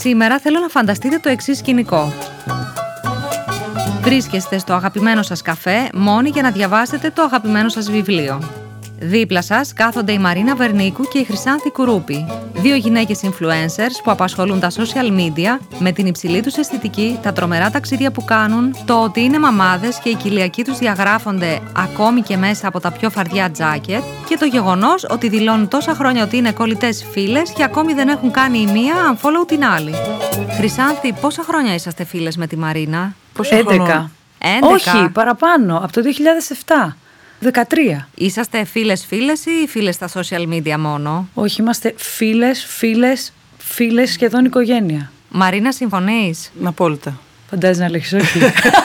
Σήμερα θέλω να φανταστείτε το εξής σκηνικό. Βρίσκεστε στο αγαπημένο σας καφέ μόνοι για να διαβάσετε το αγαπημένο σας βιβλίο. Δίπλα σας κάθονται η Μαρίνα Βερνίκου και η Χρυσάνθη Κουρούπη, δύο γυναίκες influencers που απασχολούν τα social media με την υψηλή τους αισθητική, τα τρομερά ταξίδια που κάνουν, το ότι είναι μαμάδες και οι κοιλιακοί τους διαγράφονται ακόμη και μέσα από τα πιο φαρδιά τζάκετ και το γεγονός ότι δηλώνουν τόσα χρόνια ότι είναι κολλητές φίλες και ακόμη δεν έχουν κάνει η μία unfollow την άλλη. Χρυσάνθη, πόσα χρόνια είσαστε φίλες με τη Μαρίνα? 11. Όχι, παραπάνω, από το 2007. 13. Είσαστε φίλες ή φίλες στα social media μόνο? Όχι, είμαστε φίλες, σχεδόν οικογένεια. Μαρίνα, συμφωνείς? Απόλυτα. Φαντάζεσαι να λέγεις όχι.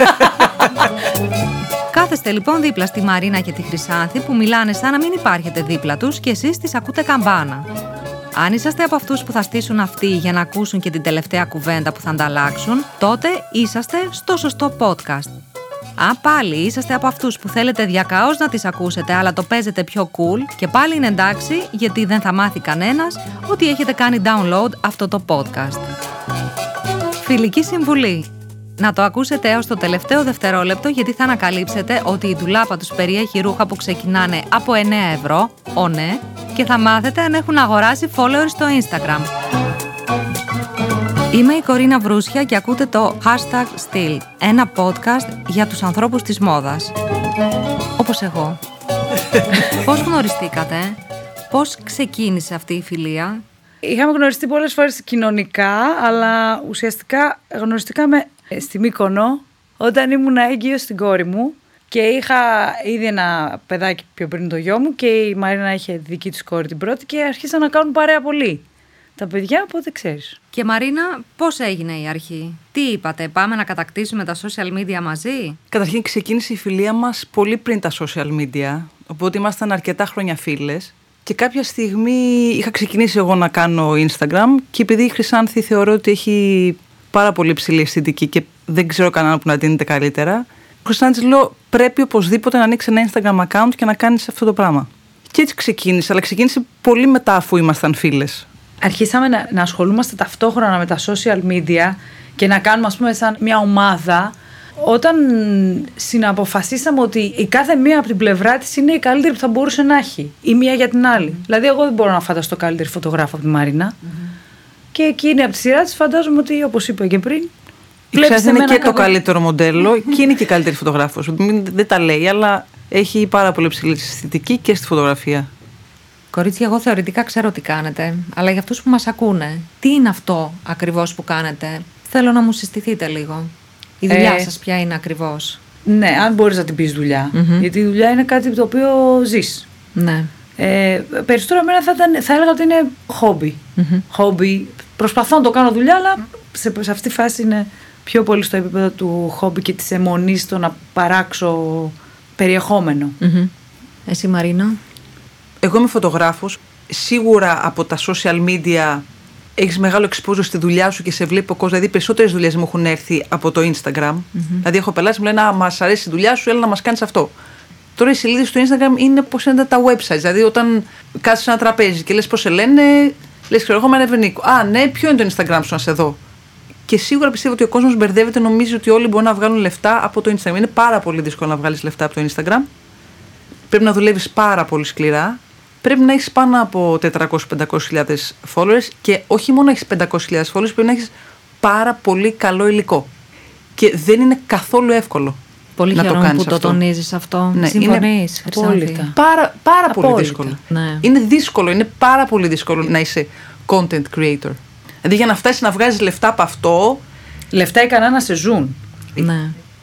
Κάθεστε λοιπόν δίπλα στη Μαρίνα και τη Χρυσάνθη που μιλάνε σαν να μην υπάρχετε δίπλα τους και εσείς τις ακούτε καμπάνα. Αν είσαστε από αυτούς που θα στήσουν αυτοί για να ακούσουν και την τελευταία κουβέντα που θα ανταλλάξουν, τότε είσαστε στο σωστό podcast. Αν πάλι είσαστε από αυτούς που θέλετε διακαώς να τις ακούσετε αλλά το παίζετε πιο cool, και πάλι είναι εντάξει, γιατί δεν θα μάθει κανένας ότι έχετε κάνει download αυτό το podcast. Φιλική συμβουλή. Να το ακούσετε έως το τελευταίο δευτερόλεπτο, γιατί θα ανακαλύψετε ότι η ντουλάπα τους περιέχει ρούχα που ξεκινάνε από 9 ευρώ, ναι, και θα μάθετε αν έχουν αγοράσει followers στο Instagram. Είμαι η Κορίνα Βρούσια και ακούτε το #Still, ένα podcast για τους ανθρώπους της μόδας. Όπως εγώ. Πώς γνωριστήκατε? Πώς ξεκίνησε αυτή η φιλία? Είχαμε γνωριστεί πολλές φορές κοινωνικά, αλλά ουσιαστικά γνωριστήκαμε στη Μύκονο όταν ήμουν έγκυος στην κόρη μου και είχα ήδη ένα παιδάκι πιο πριν το γιο μου και η Μαρίνα είχε δική της κόρη την πρώτη και αρχίσαν να κάνουν παρέα πολύ τα παιδιά, οπότε ξέρεις. Και Μαρίνα, πώς έγινε η αρχή? Τι είπατε, πάμε να κατακτήσουμε τα social media μαζί? Καταρχήν ξεκίνησε η φιλία μας πολύ πριν τα social media, οπότε ήμασταν αρκετά χρόνια φίλες. Και κάποια στιγμή είχα ξεκινήσει εγώ να κάνω Instagram και επειδή η Χρυσάνθη θεωρώ ότι έχει πάρα πολύ ψηλή αισθητική και δεν ξέρω κανέναν που να δίνεται καλύτερα, ο Χρυσάνθης λέω πρέπει οπωσδήποτε να ανοίξει ένα Instagram account και να κάνεις αυτό το πράγμα. Και έτσι ξεκίνησε, αλλά ξεκίνησε πολύ μετά αφού ήμασταν φίλες. Αρχίσαμε να ασχολούμαστε ταυτόχρονα με τα social media και να κάνουμε, ας πούμε, σαν μια ομάδα, όταν συναποφασίσαμε ότι η κάθε μία από την πλευρά της είναι η καλύτερη που θα μπορούσε να έχει, η μία για την άλλη. Δηλαδή, εγώ δεν μπορώ να φανταστώ καλύτερη φωτογράφο από τη Μαρίνα. Και εκείνη από τη σειρά της φαντάζομαι ότι, όπως είπα και πριν, είναι και το καλύτερο μοντέλο και είναι και η καλύτερη φωτογράφος. Δεν τα λέει, αλλά έχει πάρα πολύ ψηλή αισθητική και στη φωτογραφία. Κορίτσια, εγώ θεωρητικά ξέρω τι κάνετε, αλλά για αυτούς που μας ακούνε, τι είναι αυτό ακριβώς που κάνετε? Θέλω να μου συστηθείτε λίγο. Η δουλειά σας ποια είναι ακριβώς? Ναι, αν μπορείς να την πεις δουλειά. Γιατί η δουλειά είναι κάτι το οποίο ζεις. Ναι. Περισσότερο εμένα θα έλεγα ότι είναι χόμπι. Χόμπι. Προσπαθώ να το κάνω δουλειά, αλλά σε αυτή τη φάση είναι πιο πολύ στο επίπεδο του χόμπι και της αιμονής στο να παράξω περιεχόμενο. Εσύ, Μαρίνα? Εγώ είμαι φωτογράφος. Σίγουρα από τα social media έχεις μεγάλο exposure στη δουλειά σου και σε βλέπει ο κόσμος. Δηλαδή, περισσότερες δουλειές μου έχουν έρθει από το Instagram. Δηλαδή, έχω πελάτες που μου λένε μας αρέσει η δουλειά σου, έλα να μας κάνεις αυτό. Τώρα οι σελίδες στο Instagram είναι πώς είναι τα websites. Δηλαδή, όταν κάτσεις σε ένα τραπέζι και λες πώς σε λένε, λες ξέρω εγώ με ένα Βερνίκο. Α, ναι, ποιο είναι το Instagram σου, να σε δω. Και σίγουρα πιστεύω ότι ο κόσμος μπερδεύεται, νομίζει ότι όλοι μπορούν να βγάλουν λεφτά από το Instagram. Είναι πάρα πολύ δύσκολο να βγάλεις λεφτά από το Instagram. Πρέπει να δουλεύεις πάρα πολύ σκληρά. Πρέπει να έχεις πάνω από 400-500 followers και όχι μόνο να έχεις 500.000 followers, πρέπει να έχεις πάρα πολύ καλό υλικό. Και δεν είναι καθόλου εύκολο. Πολύ να το κάνεις που το αυτό. τονίζεις αυτό. Ναι, συμφωνείς, Χρυσάνθη? Πάρα πολύ δύσκολο. Ναι. Είναι δύσκολο, είναι πάρα πολύ δύσκολο να είσαι content creator. Δηλαδή για να φτάσεις να βγάζεις λεφτά από αυτό. Λεφτά ικανά να σε ζουν. Ναι.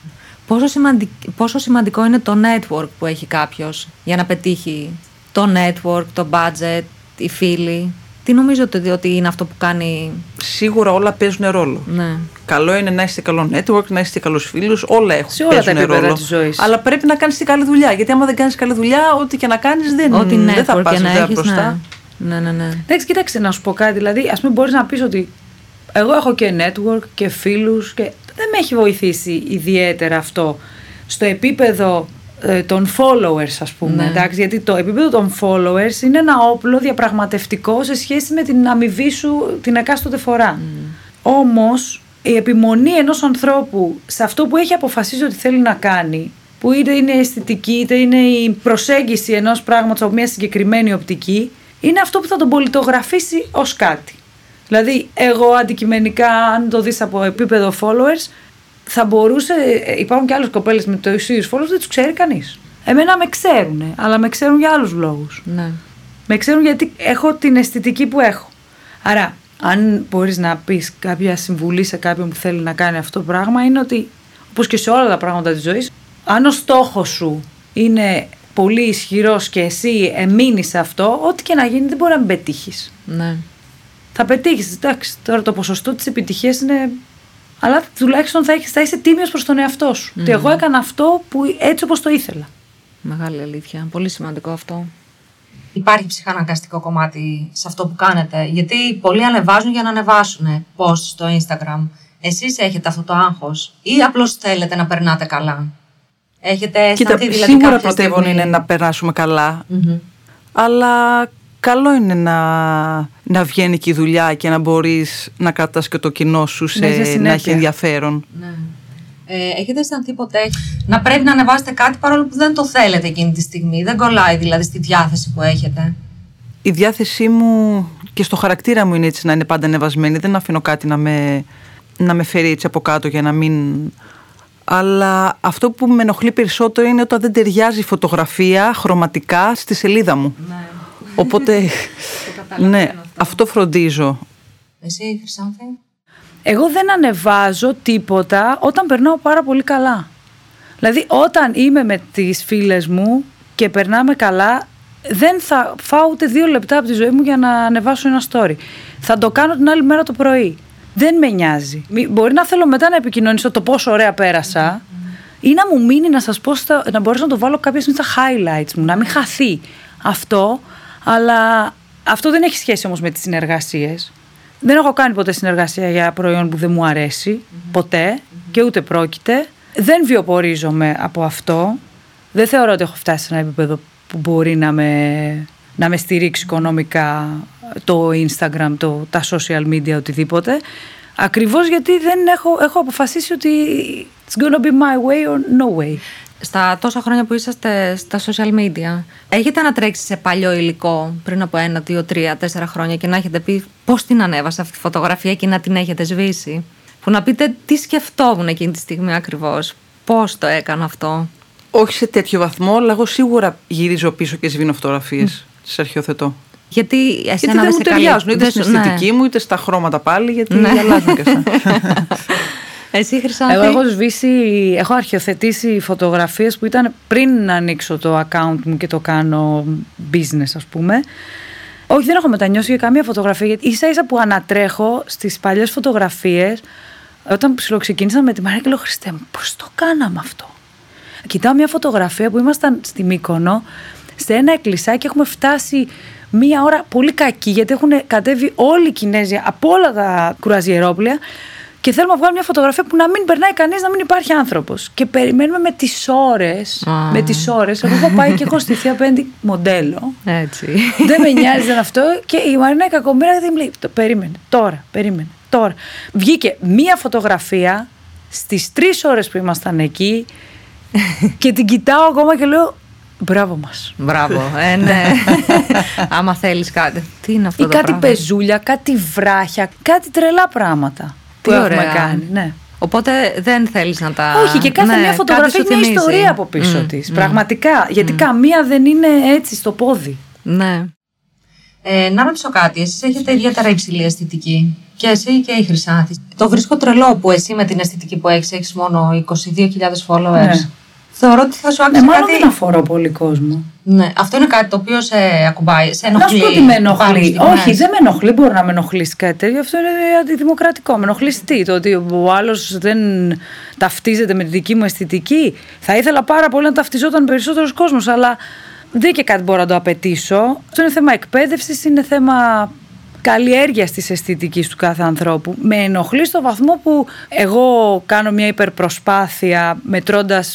Πόσο σημαντικό είναι το network που έχει κάποιος για να πετύχει? Το network, το budget, οι φίλοι. Τι νομίζετε ότι είναι αυτό που κάνει? Σίγουρα όλα παίζουν ρόλο. Ναι. Καλό είναι να είστε καλό network, να είστε καλούς φίλους, όλα έχουν. Σε όλα τα επίπεδα της ζωής. Αλλά πρέπει να κάνεις τη καλή δουλειά. Γιατί άμα δεν κάνεις καλή δουλειά, ό,τι και να κάνεις δεν θα πας μπροστά. Ναι. Εντάξει, κοίταξε να σου πω κάτι. Δηλαδή, ας πούμε, μπορείς να πεις ότι εγώ έχω και network και φίλους και δεν με έχει βοηθήσει ιδιαίτερα αυτό στο επίπεδο των followers, ας πούμε. Ναι. Εντάξει, γιατί το επίπεδο των followers είναι ένα όπλο διαπραγματευτικό σε σχέση με την αμοιβή σου την εκάστοτε φορά. Όμως η επιμονή ενός ανθρώπου σε αυτό που έχει αποφασίσει ότι θέλει να κάνει, που είτε είναι η αισθητική, είτε είναι η προσέγγιση ενός πράγματος από μια συγκεκριμένη οπτική, είναι αυτό που θα τον πολιτογραφήσει ως κάτι. Δηλαδή, εγώ αντικειμενικά, αν το δεις από επίπεδο followers, θα μπορούσε. Υπάρχουν και άλλες κοπέλες με το ίδιους followers, δεν τους ξέρει κανείς. Εμένα με ξέρουν, αλλά με ξέρουν για άλλους λόγους. Ναι. Με ξέρουν γιατί έχω την αισθητική που έχω. Άρα, αν μπορείς να πεις κάποια συμβουλή σε κάποιον που θέλει να κάνει αυτό το πράγμα, είναι ότι, όπως και σε όλα τα πράγματα της ζωής, αν ο στόχος σου είναι πολύ ισχυρός και εσύ εμείνεις σε αυτό, ό,τι και να γίνει δεν μπορεί να μην πετύχεις. Ναι. Θα πετύχεις. Εντάξει, τώρα το ποσοστό της επιτυχίας είναι. Αλλά τουλάχιστον θα είσαι τίμιος προς τον εαυτό σου. Ότι εγώ έκανα αυτό που έτσι όπως το ήθελα. Μεγάλη αλήθεια. Πολύ σημαντικό αυτό. Υπάρχει ψυχαναγκαστικό κομμάτι σε αυτό που κάνετε? Γιατί πολλοί ανεβάζουν για να ανεβάσουν post στο Instagram. Εσείς έχετε αυτό το άγχος ή απλώς θέλετε να περνάτε καλά? Έχετε αισθανθεί δηλαδή σίγουρα πρωτεύον είναι να περάσουμε καλά, αλλά καλό είναι να βγαίνει και η δουλειά και να μπορείς να κρατάς και το κοινό σου να έχει ενδιαφέρον. Ναι. Έχετε αισθανθεί ποτέ να πρέπει να ανεβάσετε κάτι παρόλο που δεν το θέλετε εκείνη τη στιγμή? Δεν κολλάει δηλαδή στη διάθεση που έχετε? Η διάθεσή μου και στο χαρακτήρα μου είναι έτσι, να είναι πάντα ανεβασμένη. Δεν αφήνω κάτι να με φέρει έτσι από κάτω για να μην... Αλλά αυτό που με ενοχλεί περισσότερο είναι όταν δεν ταιριάζει η φωτογραφία χρωματικά στη σελίδα μου. Ναι. Οπότε, ναι, αυτό φροντίζω. Εσύ, Χρυσάνθη? Εγώ δεν ανεβάζω τίποτα όταν περνάω πάρα πολύ καλά. Δηλαδή, όταν είμαι με τις φίλες μου και περνάμε καλά, δεν θα φάω ούτε 2 λεπτά από τη ζωή μου για να ανεβάσω ένα story. Θα το κάνω την άλλη μέρα το πρωί. Δεν με νοιάζει. Μπορεί να θέλω μετά να επικοινωνήσω το πόσο ωραία πέρασα ή να μου μείνει, να σας πω, να μπορέσω να το βάλω κάποια στιγμή στα highlights μου, να μην χαθεί αυτό. Αλλά αυτό δεν έχει σχέση όμως με τις συνεργασίες. Δεν έχω κάνει ποτέ συνεργασία για προϊόν που δεν μου αρέσει, ποτέ, και ούτε πρόκειται. Δεν βιοπορίζομαι από αυτό. Δεν θεωρώ ότι έχω φτάσει σε ένα επίπεδο που μπορεί να με στηρίξει οικονομικά το Instagram, τα social media, οτιδήποτε. Ακριβώς γιατί δεν έχω αποφασίσει ότι it's gonna be my way or no way. Στα τόσα χρόνια που είσαστε στα social media, έχετε ανατρέξει σε παλιό υλικό πριν από 1, 2, 3, 4 χρόνια και να έχετε πει πώς την ανέβασα αυτή τη φωτογραφία και να την έχετε σβήσει? Που να πείτε τι σκεφτόμουν εκείνη τη στιγμή ακριβώς, πώς το έκανα αυτό? Όχι σε τέτοιο βαθμό, αλλά εγώ σίγουρα γυρίζω πίσω και σβήνω φωτογραφίες. Τις αρχιοθετώ. Γιατί δεν μου ταιριάζουν, είτε στην αισθητική μου, είτε στα χρώματα πάλι, γιατί αλλάζουν και αυτά. Εσύ, Χρυσάνθη? Εγώ έχω αρχιοθετήσει φωτογραφίες που ήταν πριν να ανοίξω το account μου και το κάνω business, ας πούμε. Όχι, δεν έχω μετανιώσει για καμία φωτογραφία, γιατί ίσα ίσα που ανατρέχω στις παλιές φωτογραφίες, όταν ψιλοξεκίνησα με τη Μαρία και λέω, Χριστέ μου, πώς το κάναμε αυτό? Κοιτάω μια φωτογραφία που ήμασταν στη Μύκονο, σε ένα εκκλησάκι, έχουμε φτάσει 1 ώρα πολύ κακή, γιατί έχουν κατέβει όλοι οι Κινέζοι από όλα τα κρουαζιερόπλια και θέλουμε να βγάλουμε μια φωτογραφία που να μην περνάει κανείς, να μην υπάρχει άνθρωπος. Και περιμένουμε με τις ώρες. Με τις ώρες. Εγώ έχω πάει και έχω στηθεί απέναντι μοντέλο. Έτσι. Δεν με νοιάζει αυτό. Και η Μαρίνα η κακομοίρα δεν μου λέει, περίμενε, τώρα. Βγήκε μια φωτογραφία στις 3 ώρες που ήμασταν εκεί και την κοιτάω ακόμα και λέω, μπράβο μας. Μπράβο, ναι. Άμα θέλεις κάτι. Τι είναι αυτό? Ή κάτι πεζούλια, κάτι βράχια, κάτι τρελά πράγματα που έχουμε κάνει. Ναι. Οπότε δεν θέλεις να τα... Όχι, και κάθε μια φωτογραφία έχει μια ιστορία από πίσω της. Πραγματικά. Γιατί καμία δεν είναι έτσι στο πόδι. Ναι. Να ρωτήσω κάτι. Εσείς έχετε ιδιαίτερα υψηλή αισθητική. Και εσύ και η Χρυσάνθη. Το βρίσκω τρελό που εσύ με την αισθητική που έχεις μόνο 22.000 followers. Ναι. Θεωρώ ότι θα σου άξιζε κάτι... μάλλον δεν αφορώ πολύ κόσμο. Ναι, αυτό είναι κάτι το οποίο σε ακουμπάει, σε ενοχλεί? Να σου πω ότι με ενοχλεί. Όχι, δεν με ενοχλεί. Μπορεί να με ενοχλήσει κάτι τέτοιο. Αυτό είναι αντιδημοκρατικό. Με ενοχλήσει τι? Το ότι ο άλλος δεν ταυτίζεται με τη δική μου αισθητική. Θα ήθελα πάρα πολύ να ταυτιζόταν περισσότερος κόσμος, αλλά δεν και κάτι μπορώ να το απαιτήσω. Αυτό είναι θέμα εκπαίδευσης, είναι θέμα καλλιέργειας της αισθητικής του κάθε ανθρώπου. Με ενοχλεί στο βαθμό που εγώ κάνω μια υπερπροσπάθεια μετρώντας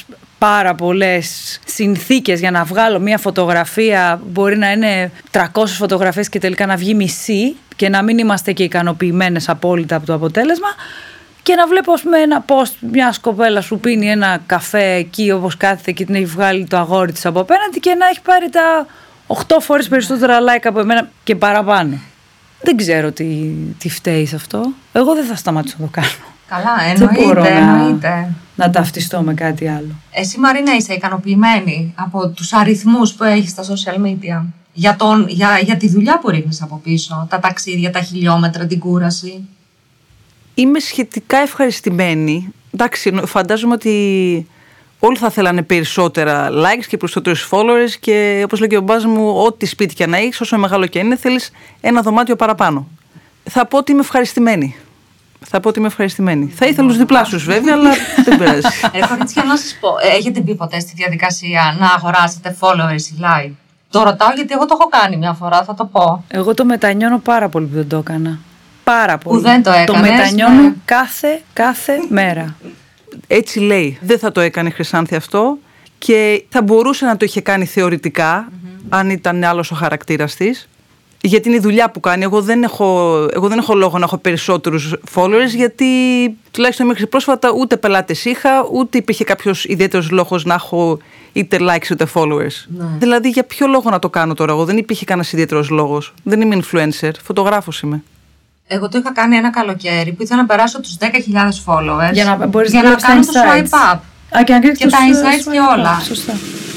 πάρα πολλές συνθήκες για να βγάλω μια φωτογραφία. Μπορεί να είναι 300 φωτογραφίες και τελικά να βγει μισή και να μην είμαστε και ικανοποιημένες απόλυτα από το αποτέλεσμα. Και να βλέπω, ας πούμε, ένα post μιας κοπέλας που πίνει ένα καφέ εκεί όπως κάθεται και την έχει βγάλει το αγόρι της από απέναντι και να έχει πάρει τα 8 φορές περισσότερα like από εμένα και παραπάνω. Δεν ξέρω τι φταίει σε αυτό. Εγώ δεν θα σταματήσω να το κάνω. Καλά, εννοείται. Να ταυτιστώ με κάτι άλλο. Εσύ, Μαρίνα, είσαι ικανοποιημένη από τους αριθμούς που έχεις στα social media? Για τη δουλειά που ρίχνεις από πίσω, τα ταξίδια, τα χιλιόμετρα, την κούραση. Είμαι σχετικά ευχαριστημένη. Εντάξει, φαντάζομαι ότι όλοι θα θέλανε περισσότερα likes και περισσότερους followers και όπως λέει και ο μπάς μου, ό,τι σπίτι και να έχεις, όσο μεγάλο και είναι, θέλεις ένα δωμάτιο παραπάνω. Θα πω ότι είμαι ευχαριστημένη. Θα ήθελα τους διπλάσιους βέβαια, αλλά δεν πειράζει. Κορίτσια, να σας πω, έχετε μπει ποτέ στη διαδικασία να αγοράσετε followers ή like? Το ρωτάω γιατί εγώ το έχω κάνει μια φορά, θα το πω. Εγώ το μετανιώνω πάρα πολύ που δεν το έκανα. Πάρα πολύ. Που δεν το έκανες. Το μετανιώνω κάθε μέρα. Έτσι λέει. Δεν θα το έκανε Χρυσάνθη αυτό και θα μπορούσε να το είχε κάνει θεωρητικά, αν ήταν άλλος ο χαρακτήρας της. Γιατί είναι η δουλειά που κάνει. Εγώ δεν έχω λόγο να έχω περισσότερους followers, γιατί τουλάχιστον μέχρι πρόσφατα ούτε πελάτες είχα, ούτε υπήρχε κάποιος ιδιαίτερος λόγος να έχω είτε likes είτε followers. Ναι. Δηλαδή, για ποιο λόγο να το κάνω τώρα εγώ? Δεν υπήρχε κανένας ιδιαίτερος λόγος. Δεν είμαι influencer, φωτογράφος είμαι. Εγώ το είχα κάνει ένα καλοκαίρι που ήθελα να περάσω τους 10.000 followers. Για να κάνω το swipe up. Και τα insights και όλα. Σωστά.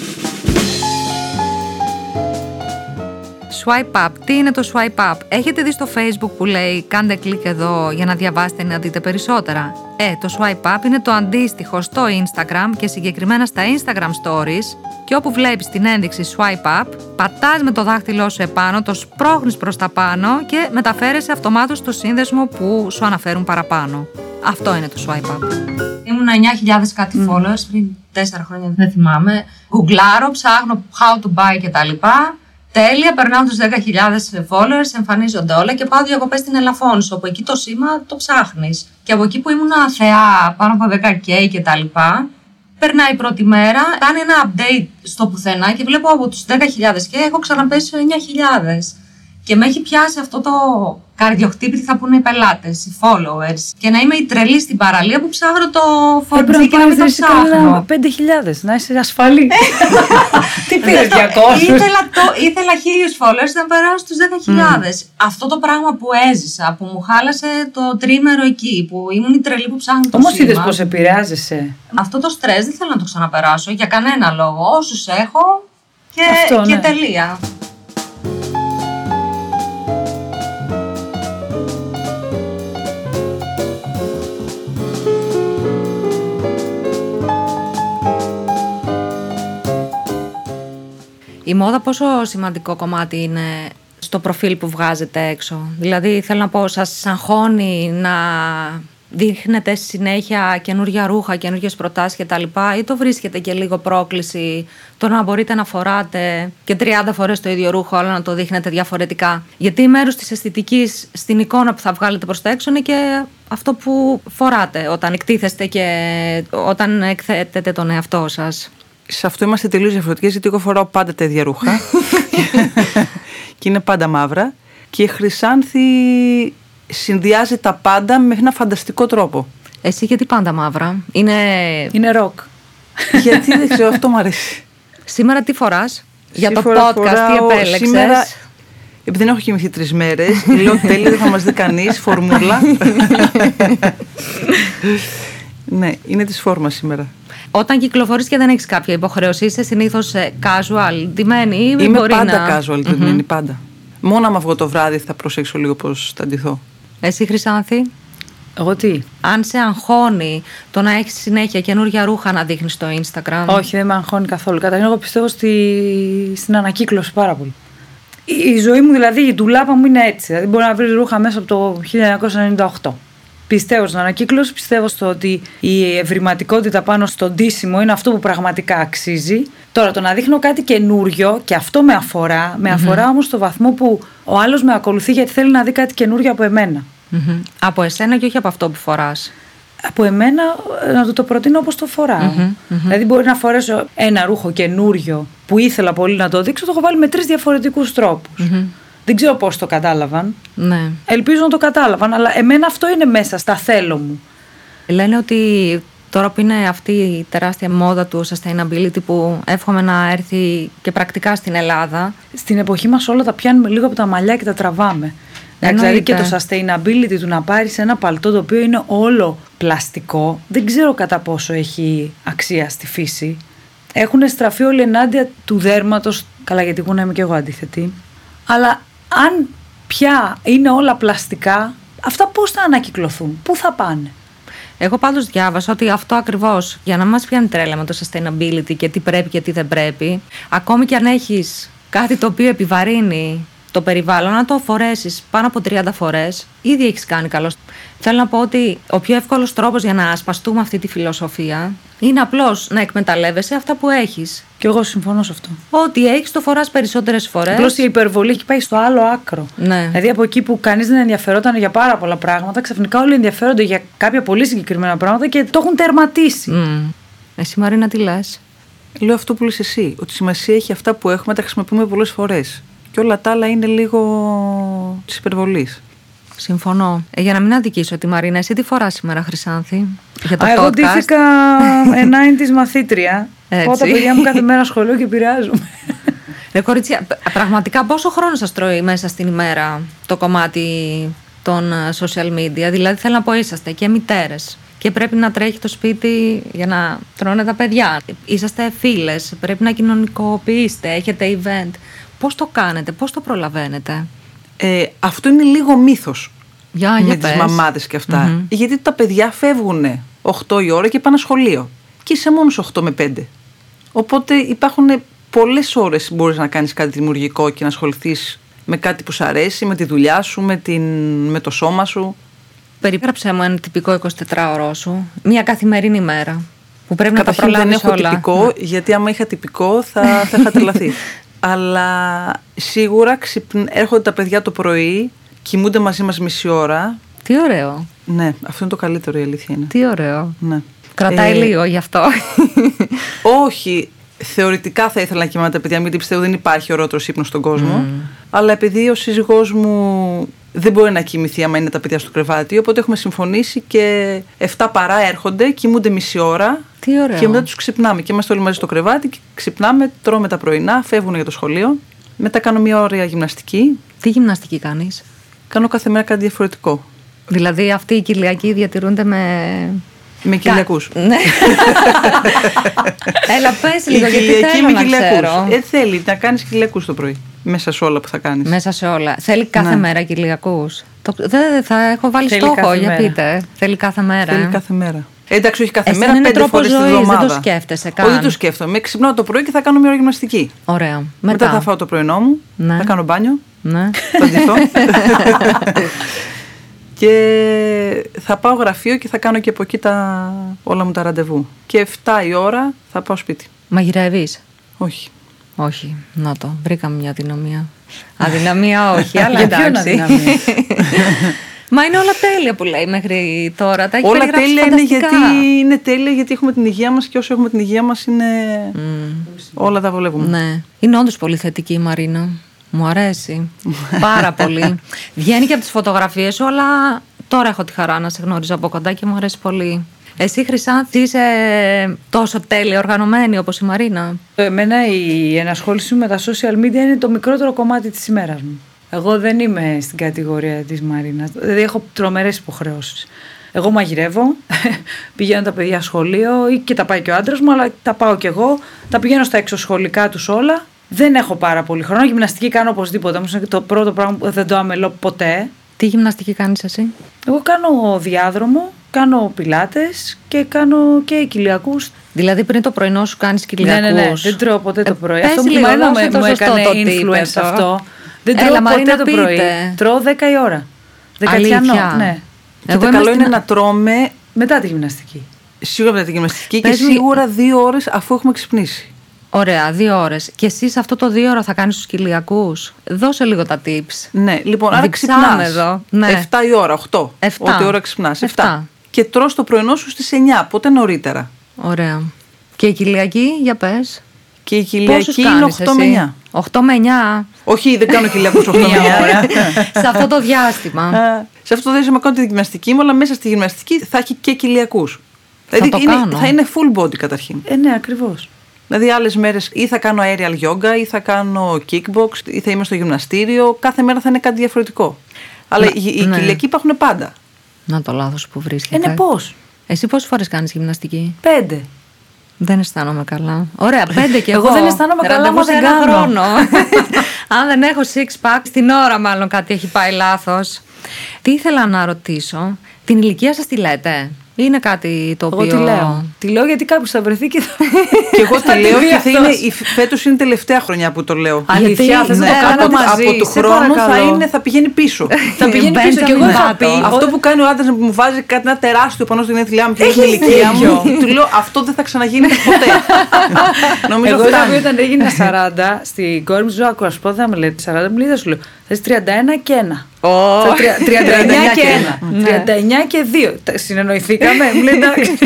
Swipe up. Τι είναι το swipe up? Έχετε δει στο Facebook που λέει κάντε κλικ εδώ για να διαβάσετε ή να δείτε περισσότερα? Το swipe up είναι το αντίστοιχο στο Instagram και συγκεκριμένα στα Instagram Stories, και όπου βλέπεις την ένδειξη swipe up, πατάς με το δάχτυλό σου επάνω, το σπρώχνεις προς τα πάνω και μεταφέρεσαι αυτομάτως στο σύνδεσμο που σου αναφέρουν παραπάνω. Αυτό είναι το swipe up. Ήμουν 9.000 κάτι followers πριν 4 χρόνια, δεν θυμάμαι. Γκουγκλάρω, ψάχνω how to buy κτλ. Τέλεια, περνάω τους 10.000 followers, εμφανίζονται όλα και πάω διακοπές στην Ελαφώνησο, όπου εκεί το σήμα το ψάχνεις. Και από εκεί που ήμουν θεά, πάνω από 10K και τα λοιπά, περνάει η πρώτη μέρα, κάνει ένα update στο πουθενά και βλέπω από τους 10.000 και έχω ξαναπέσει στους 9.000. Και με έχει πιάσει αυτό το καρδιοχτύπη, τι θα πούνε οι πελάτες, οι followers. Και να είμαι η τρελή στην παραλία που ψάχνω το φορτζί και να μην το ψάχνω. 5.000, να είσαι ασφαλή. Τι πήρες, 200? Ήθελα 1.000 followers να περάσω στους 10.000. Αυτό το πράγμα που έζησα, που μου χάλασε το τρίμερο εκεί, που ήμουν η τρελή που ψάχνω το σήμα. Όμως είδες πως επηρεάζεσαι. Αυτό το στρες δεν θέλω να το ξαναπεράσω για κανένα λόγο. Όσους έχω και τελεία. Η μόδα πόσο σημαντικό κομμάτι είναι στο προφίλ που βγάζετε έξω? Δηλαδή, θέλω να πω, σας αγχώνει να δείχνετε συνέχεια καινούργια ρούχα, καινούργιες προτάσεις κτλ. Ή το βρίσκετε και λίγο πρόκληση το να μπορείτε να φοράτε και 30 φορές το ίδιο ρούχο, αλλά να το δείχνετε διαφορετικά? Γιατί μέρος της αισθητικής στην εικόνα που θα βγάλετε προς τα έξω είναι και αυτό που φοράτε όταν εκτίθεστε και όταν εκθέτετε τον εαυτό σας. Σε αυτό είμαστε τελείως διαφορετικές, γιατί εγώ φοράω πάντα τα ίδια ρούχα και είναι πάντα μαύρα, και η Χρυσάνθη συνδυάζει τα πάντα με ένα φανταστικό τρόπο. Εσύ γιατί πάντα μαύρα? Είναι ροκ. Γιατί δεν ξέρω, αυτό μου αρέσει. Σήμερα τι φοράς? Για το podcast τι επέλεξες? Σήμερα, επειδή δεν έχω κοιμηθεί 3 μέρες, λέω τέλειο, δεν θα μας δει κανείς, φορμούλα. Ναι, είναι της φόρμας σήμερα. Όταν κυκλοφορείς και δεν έχεις κάποια υποχρέωση, είσαι συνήθως casual, ντυμένη ή είμαι μπορεί πάντα να... casual, ντυμένη, πάντα. Μόνο άμα βγω το βράδυ θα προσέξω λίγο πώς θα ντυθώ. Εσύ, Χρυσάνθη? Εγώ τι? Αν σε αγχώνει το να έχεις συνέχεια καινούργια ρούχα να δείχνεις στο Instagram? Όχι, δεν με αγχώνει καθόλου. Καταρχήν, εγώ πιστεύω στην ανακύκλωση πάρα πολύ. Η ζωή μου, δηλαδή, η ντουλάπα μου είναι έτσι. Δηλαδή, μπορεί να βρει ρούχα μέσα από το 1998. Πιστεύω στην ανακύκλωση, πιστεύω στο ότι η ευρηματικότητα πάνω στο ντύσιμο είναι αυτό που πραγματικά αξίζει. Τώρα, το να δείχνω κάτι καινούριο, και αυτό με αφορά, όμως στο βαθμό που ο άλλος με ακολουθεί γιατί θέλει να δει κάτι καινούριο από εμένα. Από εσένα και όχι από αυτό που φοράς. από εμένα να του το προτείνω όπως το φοράω. Δηλαδή, μπορεί να φορέσω ένα ρούχο καινούριο που ήθελα πολύ να το δείξω, το έχω βάλει με 3 διαφορετικούς τρόπους. Δεν ξέρω πώς το κατάλαβαν. Ναι. Ελπίζω να το κατάλαβαν, αλλά εμένα αυτό είναι μέσα στα θέλω μου. Λένε ότι τώρα που είναι αυτή η τεράστια μόδα του sustainability που εύχομαι να έρθει και πρακτικά στην Ελλάδα. Στην εποχή μας όλα τα πιάνουμε λίγο από τα μαλλιά και τα τραβάμε. Δηλαδή και το sustainability του να πάρεις ένα παλτό το οποίο είναι όλο πλαστικό, δεν ξέρω κατά πόσο έχει αξία στη φύση. Έχουν στραφεί όλοι ενάντια του δέρματος, καλά γιατί εγώ να είμαι και εγώ αντίθετη. Αλλά αν πια είναι όλα πλαστικά, αυτά πώς θα ανακυκλωθούν, πού θα πάνε? Εγώ πάντως διάβασα ότι αυτό ακριβώς, για να μας πιάνει τρέλα με το sustainability και τι πρέπει και τι δεν πρέπει, ακόμη και αν έχεις κάτι το οποίο επιβαρύνει το περιβάλλον, να το φορέσεις πάνω από 30 φορές, ήδη έχεις κάνει καλό. Θέλω να πω ότι ο πιο εύκολος τρόπος για να ασπαστούμε αυτή τη φιλοσοφία είναι απλώς να εκμεταλλεύεσαι αυτά που έχεις. Και εγώ συμφωνώ σε αυτό. Ό,τι έχεις το φοράς περισσότερες φορές. Απλώς η υπερβολή έχει πάει στο άλλο άκρο. Ναι. Δηλαδή από εκεί που κανείς δεν ενδιαφερόταν για πάρα πολλά πράγματα, ξαφνικά όλοι ενδιαφέρονται για κάποια πολύ συγκεκριμένα πράγματα και το έχουν τερματίσει. Εσύ, Μαρίνα, τι λες? Λέω αυτό που λες εσύ, ότι σημασία έχει αυτά που έχουμε, τα χρησιμοποιούμε πολλές φορές. Και όλα τα άλλα είναι λίγο της υπερβολής. Συμφωνώ. Για να μην αδικήσω τη Μαρίνα, εσύ τι φοράς σήμερα, Χρυσάνθη, για το podcast? Εγώ ντύθηκα 90's μαθήτρια. Πάω τα παιδιά μου κάθε μέρα σχολείο και επηρεάζομαι. Ρε κορίτσια, πραγματικά πόσο χρόνο σας τρώει μέσα στην ημέρα το κομμάτι των social media? Δηλαδή θέλω να πω, είσαστε και μητέρες και πρέπει να τρέχει το σπίτι για να τρώνε τα παιδιά. Είσαστε φίλες, πρέπει να κοινωνικοποιήσετε, έχετε event. Πώς το κάνετε, πώς το προλαβαίνετε? Αυτό είναι λίγο μύθος με τις πες. μαμάδες και αυτά. Γιατί τα παιδιά φεύγουν 8 η ώρα και πάνε σχολείο. Και είσαι μόνος 8 με 5. Οπότε υπάρχουν πολλές ώρες που μπορείς να κάνεις κάτι δημιουργικό και να ασχοληθείς με κάτι που σου αρέσει, με τη δουλειά σου, με το σώμα σου. Περιγράψε μου ένα τυπικό 24ωρο σου, μια καθημερινή μέρα που πρέπει να τα προλάβεις όλα. Δεν έχω τυπικό, γιατί άμα είχα τυπικό θα είχα τρελαθεί. Αλλά σίγουρα έρχονται τα παιδιά το πρωί, κοιμούνται μαζί μας μισή ώρα. Τι ωραίο. Ναι, αυτό είναι το καλύτερο, η αλήθεια είναι. Τι ωραίο. Ναι. Κρατάει λίγο γι' αυτό. Όχι, θεωρητικά θα ήθελα να κοιμάμαι τα παιδιά μου, γιατί πιστεύω δεν υπάρχει ωραίος ύπνος στον κόσμο. Αλλά επειδή ο σύζυγός μου δεν μπορεί να κοιμηθεί άμα είναι τα παιδιά στο κρεβάτι, οπότε έχουμε συμφωνήσει και 7 παρά έρχονται, κοιμούνται μισή ώρα. Τι ωραίο. Και μετά τους ξυπνάμε και είμαστε όλοι μαζί στο κρεβάτι και ξυπνάμε, τρώμε τα πρωινά, φεύγουν για το σχολείο. Μετά κάνω μια ωραία γυμναστική. Τι γυμναστική κάνεις? Κάνω κάθε μέρα κάτι διαφορετικό. Δηλαδή αυτοί οι κοιλιακοί διατηρούνται με κοιλιακούς. Ναι. Έλα, πες λίγο, γιατί θέλω να ξέρω. Θέλει να κάνεις κοιλιακούς το πρωί. Μέσα σε όλα που θα κάνεις. Μέσα σε όλα. Θέλει κάθε μέρα κοιλιακούς? Δεν θα έχω βάλει στόχο, για πείτε. Θέλει κάθε μέρα. Θέλει κάθε μέρα. Εντάξει, όχι κάθε εσύ μέρα, 5 φορές τη βδομάδα. Δεν το σκέφτεσαι καν? Όχι, δεν το σκέφτομαι. Ξυπνάω το πρωί και θα κάνω μια ώρα γυμναστική. Ωραία. Μετά θα φάω το πρωινό μου. Ναι. Θα κάνω μπάνιο. Ναι. Θα ντυθώ. Και θα πάω γραφείο και θα κάνω και από εκεί όλα μου τα ραντεβού. Και 7 η ώρα θα πάω σπίτι. Μαγειρεύεις? Όχι. Όχι. Να το. Βρήκαμε μια αδυναμία. Αδυναμία όχι, αλλά εντάξει. Μα είναι όλα τέλεια που λέει μέχρι τώρα. Τα έχει όλα τέλεια είναι τέλεια γιατί έχουμε την υγεία μας και όσο έχουμε την υγεία μας είναι όλα τα βολεύουμε. Ναι. Είναι όντως πολύ θετική η Μαρίνα. Μου αρέσει πάρα πολύ. Βγαίνει και από τις φωτογραφίες σου, αλλά τώρα έχω τη χαρά να σε γνωρίζω από κοντά και μου αρέσει πολύ. Εσύ, Χρυσάνθη, είσαι τόσο τέλεια οργανωμένη όπως η Μαρίνα? Εμένα η ενασχόληση μου με τα social media είναι το μικρότερο κομμάτι της ημέρας μου. Εγώ δεν είμαι στην κατηγορία της Μαρίνας. Δηλαδή έχω τρομερές υποχρεώσεις. Εγώ μαγειρεύω, πηγαίνω τα παιδιά σχολείο ή και τα πάει και ο άντρας μου, αλλά τα πάω κι εγώ. Τα πηγαίνω στα εξωσχολικά τους όλα. Δεν έχω πάρα πολύ χρόνο. Γυμναστική κάνω οπωσδήποτε. Όμως είναι το πρώτο πράγμα που δεν το αμελώ ποτέ. Τι γυμναστική κάνεις εσύ? Εγώ κάνω διάδρομο, κάνω πιλάτες και κάνω και κοιλιακούς. Δηλαδή πριν το πρωινό σου κάνεις κοιλιακούς? Ναι. Δεν τρώω ποτέ το πρωί. Αυτό που μου έκανε influence αυτό. Δεν τρώω ποτέ το πρωί. Τρώω 10 η ώρα. Δεκατιανό. Ναι. Και το καλό είναι να τρώμε μετά τη γυμναστική. Σίγουρα μετά τη γυμναστική και σίγουρα 2 ώρες αφού έχουμε ξυπνήσει. Ωραία, 2 ώρες. Και εσύ σε αυτό το 2 ώρα θα κάνεις τους κοιλιακούς? Δώσε λίγο τα tips. Ναι, λοιπόν, άρα ξυπνάς. Εδώ. Ναι. 7 η ώρα, 8. Ό,τι ώρα ξυπνάς. 7. και τρως το πρωινό σου στις 9, ποτέ νωρίτερα. Ωραία. Και η κοιλιακή, για πες. Και η κοιλιακή είναι 8 με 9. 8 με 9. Όχι, δεν κάνω κοιλιακούς 8 με 9. Σε αυτό το διάστημα. Σε αυτό το διάστημα κάνω τη γυμναστική μου, αλλά μέσα στη γυμναστική θα έχει και κοιλιακούς. Δηλαδή θα είναι full body καταρχήν. Ναι, ακριβώς. Δηλαδή άλλες μέρες ή θα κάνω aerial yoga ή θα κάνω kickbox ή θα είμαι στο γυμναστήριο. Κάθε μέρα θα είναι κάτι διαφορετικό. Αλλά οι κοιλιακοί υπάρχουν πάντα. Να το λάθος που βρίσκεται. Πώς. Εσύ πόσες φορές κάνεις γυμναστική? 5. Δεν αισθάνομαι καλά. Ωραία, 5 και εγώ. Εγώ δεν αισθάνομαι καλά, μα δεν κάνω. Χρόνο. Αν δεν έχω six pack, στην ώρα μάλλον κάτι έχει πάει λάθος. Τι ήθελα να ρωτήσω, την ηλικία σας τη λέτε? Είναι κάτι το οποίο... Εγώ τι λέω. Τη λέω γιατί κάποιος θα βρεθεί και θα... Και εγώ τη λέω και φέτος είναι η τελευταία χρονιά που το λέω. Αλήθεια, θα το κάνω μαζί. Από του χρόνου θα πηγαίνει πίσω. Θα πηγαίνει πίσω και εγώ θα πει... Αυτό που κάνει ο άντρας μου βάζει κάτι ένα τεράστιο πάνω στην γενέθλιά μου και έχει ηλικία μου. Του λέω αυτό δεν θα ξαναγίνει ποτέ. Εγώ είχα πει όταν έγινε 40, στην κόρη μου ζω ακούω, πω δεν με λέει 40, μου λέει θα σου λέω. Θα είσαι 31 και 1. 39 και 1. 39 και 2. Συνεννοηθήκαμε. Μου λέει εντάξει.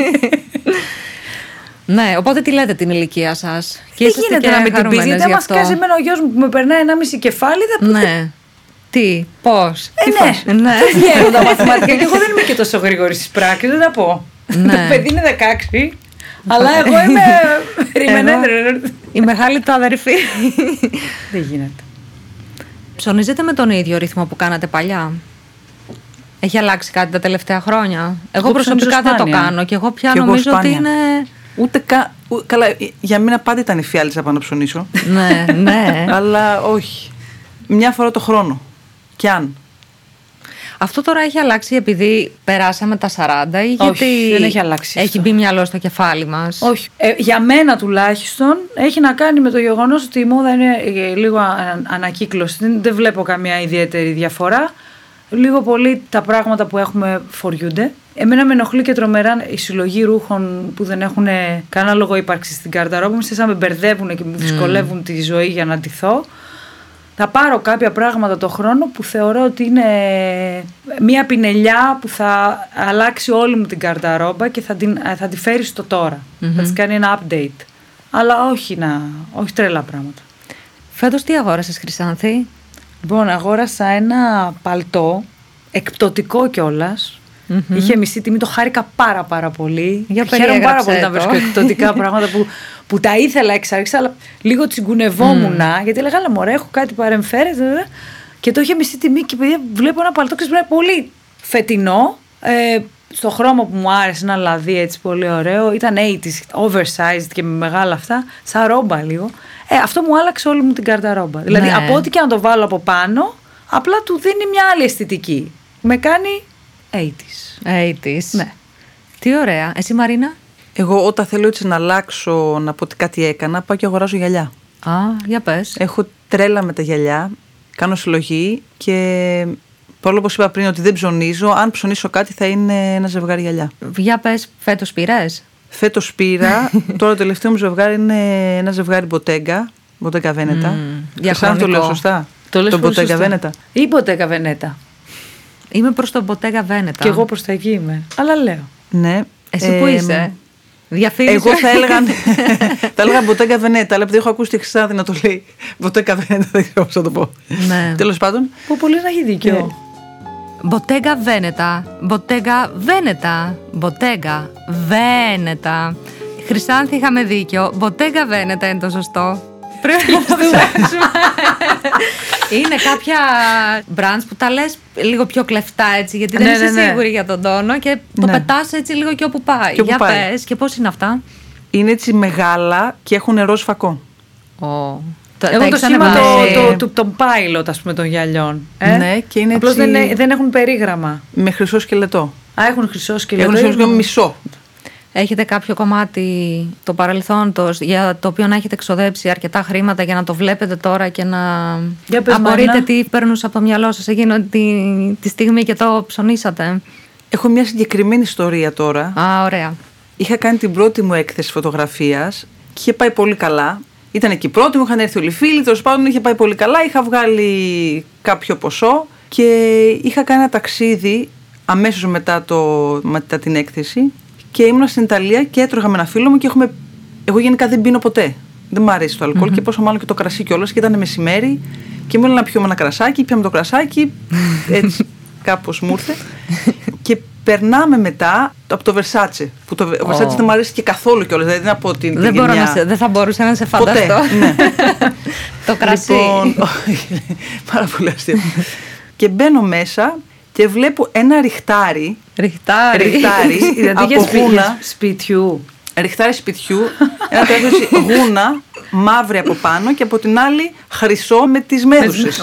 Ναι, οπότε τι λέτε την ηλικία σας? Τι γίνεται να με την πεις? Γιατί άμα σκάσει εμένα ο γιος μου που με περνάει 1,5 κεφάλι θα πει. Ναι. Τι, πώς? Ναι. Δεν βγαίνουν τα μαθηματικά και εγώ δεν είμαι και τόσο γρήγορη στις πράξεις, δεν θα πω. Το παιδί είναι 16. Αλλά εγώ είμαι ρημενέντρε. Η μεγάλη του αδερφή. Δεν γίνεται. Ψωνίζετε με τον ίδιο ρυθμό που κάνατε παλιά? Έχει αλλάξει κάτι τα τελευταία χρόνια? Εγώ προσωπικά δεν το κάνω και εγώ πια νομίζω ότι είναι... Ούτε καλά, για μένα πάντα ήταν η φιάλτσα πάνω να ψωνίσω. Ναι. Αλλά όχι. Μια φορά το χρόνο. Κι αν. Αυτό τώρα έχει αλλάξει επειδή περάσαμε τα 40 ή γιατί όχι, δεν έχει αλλάξει. Έχει μπει μυαλό στο κεφάλι μας? Όχι. Για μένα τουλάχιστον έχει να κάνει με το γεγονός ότι η μόδα είναι λίγο ανακύκλωση. Δεν βλέπω καμία ιδιαίτερη διαφορά. Λίγο πολύ τα πράγματα που έχουμε φοριούνται. Εμένα με ενοχλεί και τρομερά η συλλογή ρούχων που δεν έχουν κανένα λόγο ύπαρξη στην καρταρόμπα μου. Σαν με μπερδεύουν και μου δυσκολεύουν τη ζωή για να ντυθώ. Θα πάρω κάποια πράγματα το χρόνο που θεωρώ ότι είναι μία πινελιά που θα αλλάξει όλη μου την καρταρόμπα και θα τη φέρει στο τώρα. Θα της κάνει ένα update. Αλλά όχι τρελά πράγματα. Φέτος τι αγόρασες, Χρυσάνθη? Λοιπόν, αγόρασα ένα παλτό, εκπτωτικό κιόλας. Είχε μισή τιμή, το χάρηκα πάρα πολύ. Χαίρομαι πάρα πολύ να βρίσκω εκπτωτικά πράγματα που τα ήθελα εξ αρχής, αλλά λίγο τσιγκουνευόμουν, γιατί έλεγα, μωρέ, έχω κάτι παρεμφέρεται. Και το είχε μισή τιμή και παιδιά, βλέπω ένα παλτό και πολύ φετινό, στο χρώμα που μου άρεσε, ένα λαδί έτσι πολύ ωραίο. Ήταν 80's, oversized και με μεγάλα αυτά, σαν ρόμπα λίγο. Αυτό μου άλλαξε όλη μου την καρταρόμπα. Δηλαδή, από ό,τι και να το βάλω από πάνω, απλά του δίνει μια άλλη αισθητική. Με κάνει 80's. Ναι. Τι ωραία. Εσύ, Μαρίνα? Εγώ όταν θέλω έτσι να αλλάξω, να πω ότι κάτι έκανα, πάω και αγοράζω γυαλιά. Για πες. Έχω τρέλα με τα γυαλιά, κάνω συλλογή και παρόλο όπως είπα πριν ότι δεν ψωνίζω, αν ψωνίσω κάτι θα είναι ένα ζευγάρι γυαλιά. Για πες, φέτος πήρες? Φέτος πήρα, τώρα το τελευταίο μου ζευγάρι είναι ένα ζευγάρι Bottega Veneta. Σαν το λέω σωστά? Το Bottega Veneta. Ή Bottega Veneta. Είμαι προς το Bottega Veneta. Και εγώ προς τα εκεί είμαι, αλλά λέω. Ναι. Εσύ που είσαι? Διαφήμιση. Εγώ θα έλεγα Bottega Veneta, αλλά επειδή έχω ακούσει τη Χρυσάνθη να το λέει Bottega Veneta, δεν ξέρω πώς θα το πω. Ναι. Τέλος πάντων. Που πολύ να έχει δίκιο. Bottega Veneta. Bottega Veneta. Bottega Veneta. Χρυσάνθη, είχαμε δίκιο. Bottega Veneta είναι το σωστό. Πρέπει να το ψάξουμε. Είναι κάποια brands που τα λες λίγο πιο κλεφτά έτσι, γιατί δεν είσαι σίγουρη για τον τόνο και το πετάς έτσι λίγο και όπου πάει. Για πες, και πώς είναι αυτά? Είναι έτσι μεγάλα και έχουν ροζ φακό. Εγώ το σήμα των pilot, ας πούμε, των γυαλιών. Ναι, και είναι απλώς δεν έχουν περίγραμμα. Με χρυσό σκελετό. Έχουν χρυσό σκελετό. Έχουν χρυσό σκελετό μισό. Έχετε κάποιο κομμάτι το παρελθόν για το οποίο να έχετε εξοδέψει αρκετά χρήματα για να το βλέπετε τώρα και να απορείτε τι περνούσε από το μυαλό σας εκείνο τη στιγμή και το ψωνίσατε? Έχω μια συγκεκριμένη ιστορία τώρα. Ωραία. Είχα κάνει την πρώτη μου έκθεση φωτογραφίας και είχε πάει πολύ καλά. Ήταν εκεί πρώτη μου, είχαν έρθει όλοι οι φίλοι, τέλος πάντων είχε πάει πολύ καλά. Είχα βγάλει κάποιο ποσό και είχα κάνει ένα ταξίδι αμέσως μετά την έκθεση και ήμουν στην Ιταλία και έτρωγα με ένα φίλο μου και εγώ γενικά δεν πίνω ποτέ. Δεν μου αρέσει το αλκοόλ και πόσο μάλλον και το κρασί κιόλας. Και ήταν μεσημέρι και μου έλεγε να πιούμε ένα κρασάκι. Πιάμε το κρασάκι, έτσι κάπως μου ήρθε. Και περνάμε μετά από το Versace. Που το Versace δεν μου αρέσει και καθόλου κιόλας. Δηλαδή δεν από την δεν θα μπορούσα να σε φανταστώ. Ποτέ, ναι. Το κρασί. Λοιπόν, πάρα πολύ αστείο. Και μπαίνω μέσα και βλέπω ένα ριχτάρι. Δηλαδή από γούνα. Σπιτιού. Ριχτάρι σπιτιού. Ένα τεράστιο γούνα, μαύρη από πάνω και από την άλλη χρυσό με τις μέδουσες.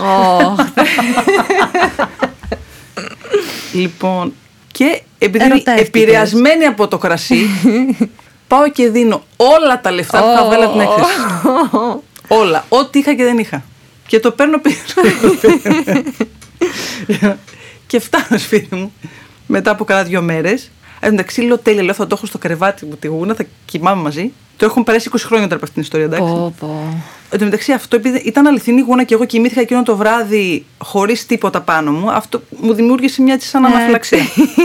Λοιπόν, και επειδή είναι επηρεασμένη από το κρασί, πάω και δίνω όλα τα λεφτά που θα βγάλω από την έκθεση. Όλα. Ό,τι είχα και δεν είχα. Και το παίρνω πίσω. Και φτάνω σπίτι μου μετά από κάνα 2 μέρες. Εντάξει, λέω τέλεια, λέω θα το έχω στο κρεβάτι μου τη γούνα, θα κοιμάμαι μαζί. Το έχουν περάσει 20 χρόνια τώρα από αυτήν την ιστορία, εντάξει. Εν τω μεταξύ, αυτό επειδή ήταν αληθινή γούνα και εγώ κοιμήθηκα εκείνο το βράδυ χωρίς τίποτα πάνω μου, αυτό μου δημιούργησε μια σαν αναφυλαξία.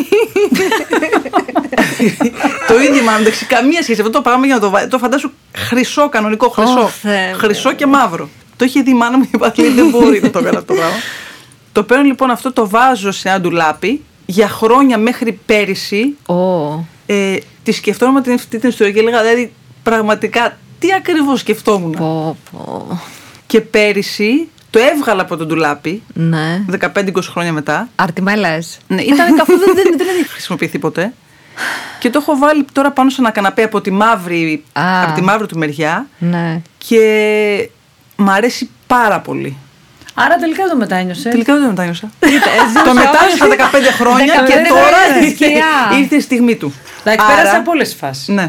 Το ίδιο, μάλλον, εντάξει, καμία σχέση. Αυτό το πράγμα για να το φαντάσου χρυσό, κανονικό χρυσό. Χρυσό και μαύρο. Το είχε δει η μάνα μου και είπα, δεν μπορεί να το έκανα αυτό το πράγμα. Το παίρνω λοιπόν αυτό, το βάζω σε ένα ντουλάπι. Για χρόνια μέχρι πέρυσι τη σκεφτόμουν την ιστορία και έλεγα δηλαδή πραγματικά τι ακριβώς σκεφτόμουν. Και πέρυσι το έβγαλα από το ντουλάπι 15-20 χρόνια μετά. Αρτιμέλες. Ναι, ήταν καθόλου δεν έχει χρησιμοποιηθεί ποτέ. Και το έχω βάλει τώρα πάνω σε ένα καναπέ από τη μαύρη του μεριά και μ' αρέσει πάρα πολύ. Άρα τελικά το μετάνιωσε. Τελικά δεν το μετάνιωσα. Το μετάνιωσα 15 χρόνια και τώρα ήρθε η στιγμή του. Εντάξει, πέρασε από όλες τις φάσεις. Ναι.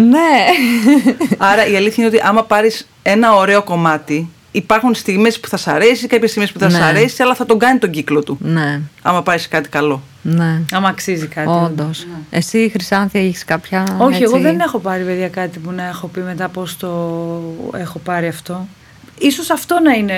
Άρα η αλήθεια είναι ότι άμα πάρεις ένα ωραίο κομμάτι, υπάρχουν στιγμές που θα σ' αρέσει, κάποιες στιγμές που θα σ' αρέσει, αλλά θα τον κάνει τον κύκλο του. Ναι. Άμα πάρεις κάτι καλό. Ναι. Άμα αξίζει κάτι. Όντως. Εσύ, Χρυσάνθια, έχεις κάποια. Όχι, εγώ δεν έχω πάρει, παιδιά, κάτι που να έχω πει μετά πώς το έχω πάρει αυτό. Ίσως αυτό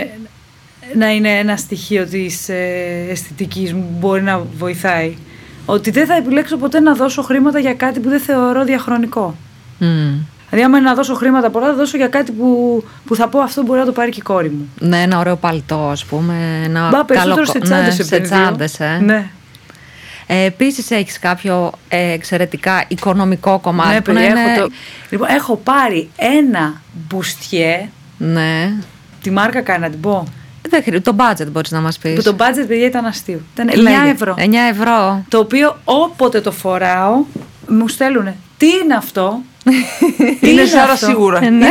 να είναι ένα στοιχείο της αισθητικής μου που μπορεί να βοηθάει. Ότι δεν θα επιλέξω ποτέ να δώσω χρήματα για κάτι που δεν θεωρώ διαχρονικό. Δηλαδή, άμα είναι να δώσω χρήματα πολλά, θα δώσω για κάτι που θα πω αυτό μπορεί να το πάρει και η κόρη μου. Ναι, ένα ωραίο παλτό, ας πούμε. Περισσότερο σε τσάντες. Ναι. Επίσης, έχεις κάποιο εξαιρετικά οικονομικό κομμάτι. Ναι, παιδιά, Λοιπόν, έχω πάρει ένα μπουστιέ. Ναι. Τη μάρκα κάνει να την πω. Το budget μπορείς να μας πεις. Το budget, παιδιά, ήταν αστείο. Ήταν 9 ευρώ. 9 ευρώ. Το οποίο όποτε το φοράω, μου στέλνουνε. Τι είναι αυτό? Είναι Ζάρα σίγουρα. Ναι.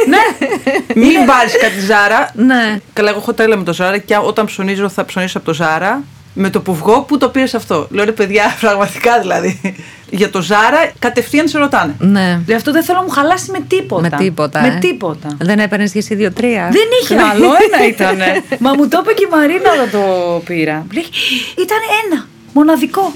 Μην πάρεις κάτι Ζάρα. Ναι. Καλά, εγώ έχω τέλεια με το Ζάρα και όταν ψωνίζω θα ψωνίσω από το Ζάρα. Με το που βγω, πού το πήρες αυτό? Λέω ρε παιδιά, πραγματικά δηλαδή. Για το Ζάρα κατευθείαν σε ρωτάνε. Ναι. Λέει αυτό δεν θέλω να μου χαλάσει με τίποτα. Με τίποτα. Δεν έπαιρνες και εσύ 2-3. Δεν είχε άλλο, ένα ήτανε. Μα μου το είπε και η Μαρίνα όταν το πήρα. Λέει, ήταν ένα, μοναδικό.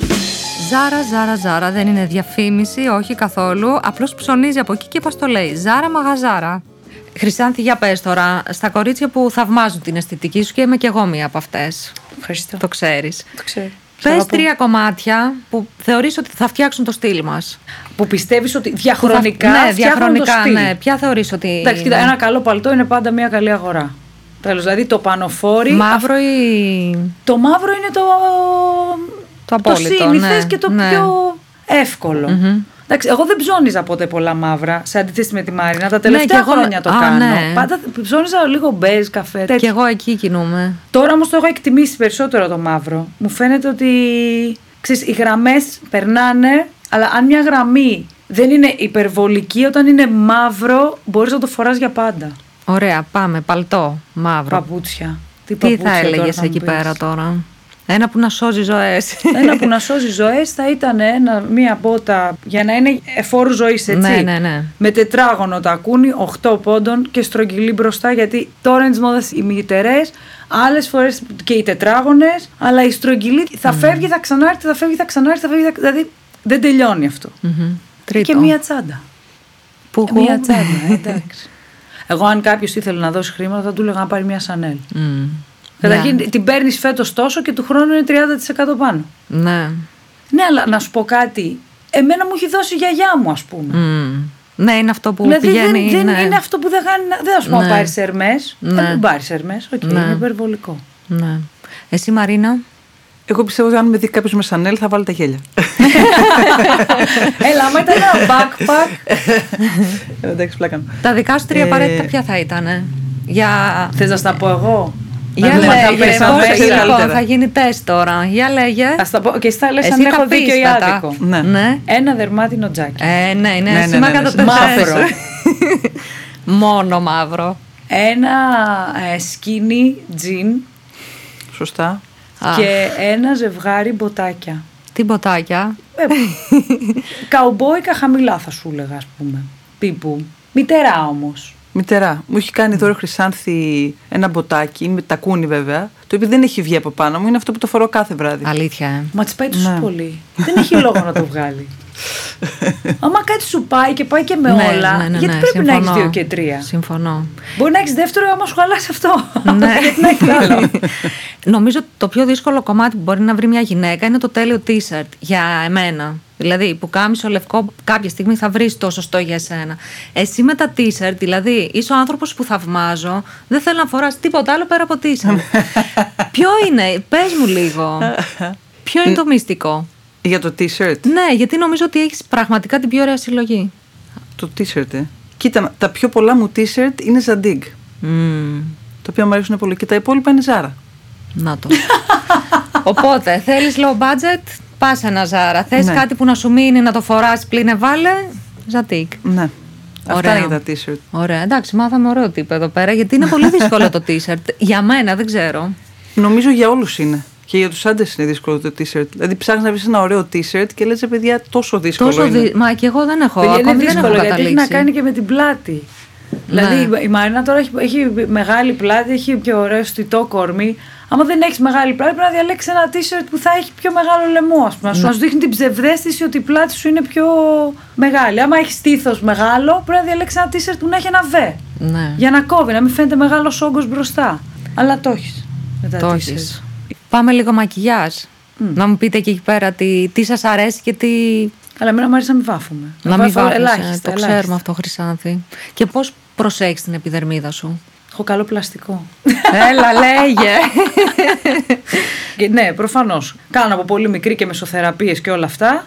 Ζάρα, δεν είναι διαφήμιση, όχι καθόλου. Απλώς ψωνίζει από εκεί και πώς το λέει. Ζάρα μαγαζάρα. Χρυσάνθη, για πες τώρα, στα κορίτσια που θαυμάζουν την αισθητική σου και είμαι κι εγώ μία από αυτές. Ευχαριστώ. Το ξέρεις. Το ξέρω. Πες 3 κομμάτια που θεωρείς ότι θα φτιάξουν το στυλ μας. Που πιστεύεις ότι διαχρονικά διαχρονικά, το στυλ. Ναι. Ποια θεωρείς ότι. Εντάξει, κοίτα, ένα καλό παλτό είναι πάντα μια καλή αγορά. Τέλος, δηλαδή το πανοφόρι. Μαύρο ή. Το μαύρο είναι το σύνηθες και το πιο εύκολο. Εντάξει, εγώ δεν ψώνιζα ποτέ πολλά μαύρα, σε αντίθεση με τη Μάρινα. Τα τελευταία χρόνια το κάνω. Ναι. Πάντα ψώνιζα λίγο μπέζ, καφέ. Και εγώ εκεί κινούμαι. Τώρα όμως το έχω εκτιμήσει περισσότερο το μαύρο. Μου φαίνεται ότι ξέρεις, οι γραμμές περνάνε, αλλά αν μια γραμμή δεν είναι υπερβολική, όταν είναι μαύρο, μπορείς να το φοράς για πάντα. Ωραία, πάμε. Παλτό, μαύρο. Παπούτσια. Τι θα έλεγες εκεί πέρα τώρα? Ένα που να σώζει ζωές. Ένα που να σώζει ζωές θα ήταν μία μπότα για να είναι εφόρου ζωής, έτσι. Ναι. Με τετράγωνο τακούνι, 8 πόντων και στρογγυλή μπροστά, γιατί τώρα είναι της μόδας οι μυτερές, άλλες φορές και οι τετράγωνες, αλλά η στρογγυλή θα φεύγει, θα ξανάρθει, θα φεύγει, θα ξανάρθει, δηλαδή δεν τελειώνει αυτό. Και μία τσάντα. Μία τσάντα, εντάξει. Εγώ αν κάποιος ήθελε να δώσει χρήματα θα του έλεγα να πάρει μία Σανέλ. Καταρχήν την παίρνεις φέτος τόσο και του χρόνου είναι 30% πάνω. Ναι. Ναι, αλλά να σου πω κάτι. Εμένα μου έχει δώσει η γιαγιά μου, ας πούμε. Ναι, είναι αυτό που δηλαδή, πηγαίνει. δεν ναι. είναι αυτό που δεν κάνει. Δεν θα σου πω να πάρει Ερμές. Ναι. Δεν πάρει Ερμές. Οκ, Ναι. είναι υπερβολικό. Ναι. Εσύ, Μαρίνα. Εγώ πιστεύω ότι αν με δει κάποιος με Σανέλ θα βάλει τα γέλια. Έλα, άμα ήταν ένα backpack. Εντάξει, πλάκα. Τα δικά σου 3 απαραίτητα ποια θα ήταν? Για... Θες να στα πω εγώ? Για Να δούμε τα λέγε, πες, πώς, αμέσως. λοιπόν, θα γίνει τεστ τώρα. Για λέγε. Ας τα πω και εσύ θα λες Εσύ αν θα έχω πεις δίκιο ή μετά. άδικο. Ναι. Ναι. Ένα δερμάτινο τζάκι. Ναι, είναι Ναι, σήμα ναι, ναι, κατά ναι. Μαύρο. Μόνο μαύρο. Ένα σκίνι τζιν Σωστά. και ένα ζευγάρι μποτάκια. Τι μποτάκια. Καουμπόικα χαμηλά θα σου έλεγα, ας πούμε. Τύπου. Μητερά όμως. Μητερά. Μου έχει κάνει δώρο Χρυσάνθη ένα μποτάκι, με τακούνι βέβαια, το οποίο δεν έχει βγει από πάνω μου, είναι αυτό που το φορώ κάθε βράδυ. Αλήθεια. Μα της πάει τόσο Ναι. πολύ. Δεν έχει λόγο να το βγάλει. Άμα κάτι σου πάει και πάει και με Ναι, όλα, ναι, ναι, γιατί ναι, πρέπει να έχεις συμφωνώ. 2 και 3. Συμφωνώ. Μπορεί να έχεις δεύτερο, άμα σου χαλάσει αυτό. Ναι. Γιατί να έχεις άλλο. Νομίζω ότι το πιο δύσκολο κομμάτι που μπορεί να βρει μια γυναίκα είναι το τέλειο t-shirt για εμένα. Δηλαδή, που κάμισο λευκό κάποια στιγμή θα βρεις το σωστό για εσένα. Εσύ με τα t-shirt, δηλαδή, είσαι ο άνθρωπος που θαυμάζω, δεν θέλω να φοράς τίποτα άλλο πέρα από t-shirt. Ποιο είναι, πες μου λίγο. Ποιο είναι το μυστικό? Για το t-shirt. Ναι, γιατί νομίζω ότι έχεις πραγματικά την πιο ωραία συλλογή. Το t-shirt, Κοίτα, τα πιο πολλά μου t-shirt είναι Zadig. Τα οποία μου αρέσουν πολύ. Και τα υπόλοιπα είναι Zara. Να το. Οπότε, θέλεις low budget, πας ένα Zara. Θες Ναι. κάτι που να σου μείνει να το φοράς πλήνε βάλε, Zadig. Ναι. Αυτά Ωραία. είναι τα t-shirt. Ωραία, εντάξει, μάθαμε ωραίο τύπο εδώ πέρα, γιατί είναι πολύ δύσκολο το t-shirt. Για μένα, δεν ξέρω. Νομίζω για όλους είναι. Και για τους άντρες είναι δύσκολο το t-shirt. Δηλαδή ψάχνεις να βρεις ένα ωραίο t-shirt και λες, παιδιά, τόσο δύσκολο είναι. Μα και εγώ δεν έχω. Παιδιά, είναι Ακόμη δεν έχω δύσκολο γιατί έχει να καταλήξει. κάνει και με την πλάτη. Ναι. Δηλαδή η Μαρίνα τώρα έχει μεγάλη πλάτη, έχει πιο ωραίο στιτό κορμί. Άμα δεν έχει μεγάλη πλάτη, πρέπει να διαλέξει ένα t-shirt που θα έχει πιο μεγάλο λαιμό, ας πούμε. Να σου δείχνει την ψευδαίσθηση ότι η πλάτη σου είναι πιο μεγάλη. Άμα έχει στήθος μεγάλο, πρέπει να διαλέξει ένα t-shirt που να έχει ένα V. Ναι, Για να κόβει, να μην φαίνεται μεγάλος όγκος μπροστά. Αλλά το έχει. το έχεις. Πάμε λίγο μακιγιάζ. Να μου πείτε και εκεί πέρα τι σας αρέσει και τι. Αλλά εμένα μου αρέσει να μην βάφουμε. Να μην βάφω βάφεσαι. ελάχιστα. Το ξέρουμε αυτό, Χρυσάνθη. Και πώς προσέχεις την επιδερμίδα σου? Έχω καλό πλαστικό. Έλα, λέγε. Και ναι, προφανώς. Κάνω από πολύ μικρή και μεσοθεραπείες και όλα αυτά.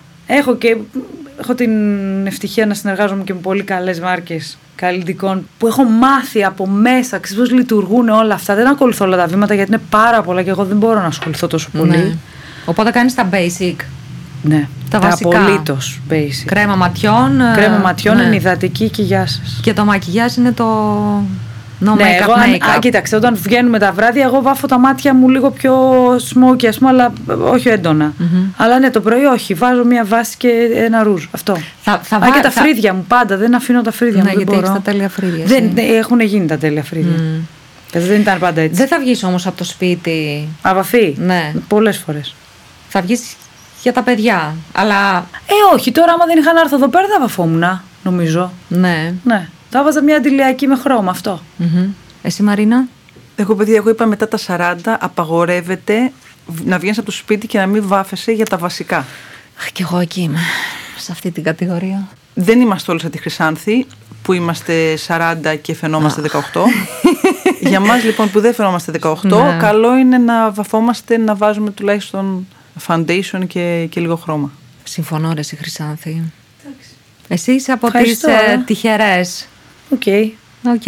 Έχω την ευτυχία να συνεργάζομαι και με πολύ καλές μάρκες καλλιτικών που έχω μάθει από μέσα, ξέρεις πώς λειτουργούν όλα αυτά. Δεν ακολουθώ όλα τα βήματα γιατί είναι πάρα πολλά και εγώ δεν μπορώ να ασχοληθώ τόσο πολύ. Ναι. Οπότε κάνεις τα basic. Ναι, Τα βασικά. απολύτως basic. Κρέμα ματιών. Κρέμα ματιών, ναι. ενυδατική και γεια σας. Και το μακιγιάζ είναι το. No Ναι, makeup, εγώ, makeup. κοίταξε, όταν βγαίνουμε τα βράδια, εγώ βάφω τα μάτια μου λίγο πιο smoky, ας πούμε, αλλά όχι έντονα. Αλλά ναι, το πρωί όχι. Βάζω μια βάση και ένα ρούζ. Αυτό. Και τα φρύδια μου πάντα. Δεν αφήνω τα φρύδια Ναι, μου. γιατί δεν έχεις μπορώ. τα τέλεια φρύδια. Δεν έχουν γίνει τα τέλεια φρύδια. Δεν ήταν πάντα έτσι. Δεν θα βγεις όμως από το σπίτι. Αβαφή. Ναι. Πολλές φορές. Θα βγεις για τα παιδιά. Αλλά. Όχι, τώρα άμα δεν είχα να έρθω εδώ πέρα, θα βαφόμουν, νομίζω. Ναι. Ναι. Θα βάζα μια αντιλιακή με χρώμα, αυτό. Εσύ, Μαρίνα. Εγώ είπα μετά τα 40 απαγορεύεται να βγαίνεις από το σπίτι και να μην βάφεσαι για τα βασικά. Αχ, κι εγώ εκεί είμαι. Σε αυτή την κατηγορία. Δεν είμαστε όλοι σαν τη Χρυσάνθη που είμαστε 40 και φαινόμαστε 18. Για μας λοιπόν που δεν φαινόμαστε 18, Ναι. καλό είναι να βαφόμαστε, να βάζουμε τουλάχιστον foundation και λίγο χρώμα. Συμφωνώ, ρε, εσύ, Χρυσάνθη. Εσύ είσαι από τις Ευχαριστώ, τυχερές. Οκ. Οκ.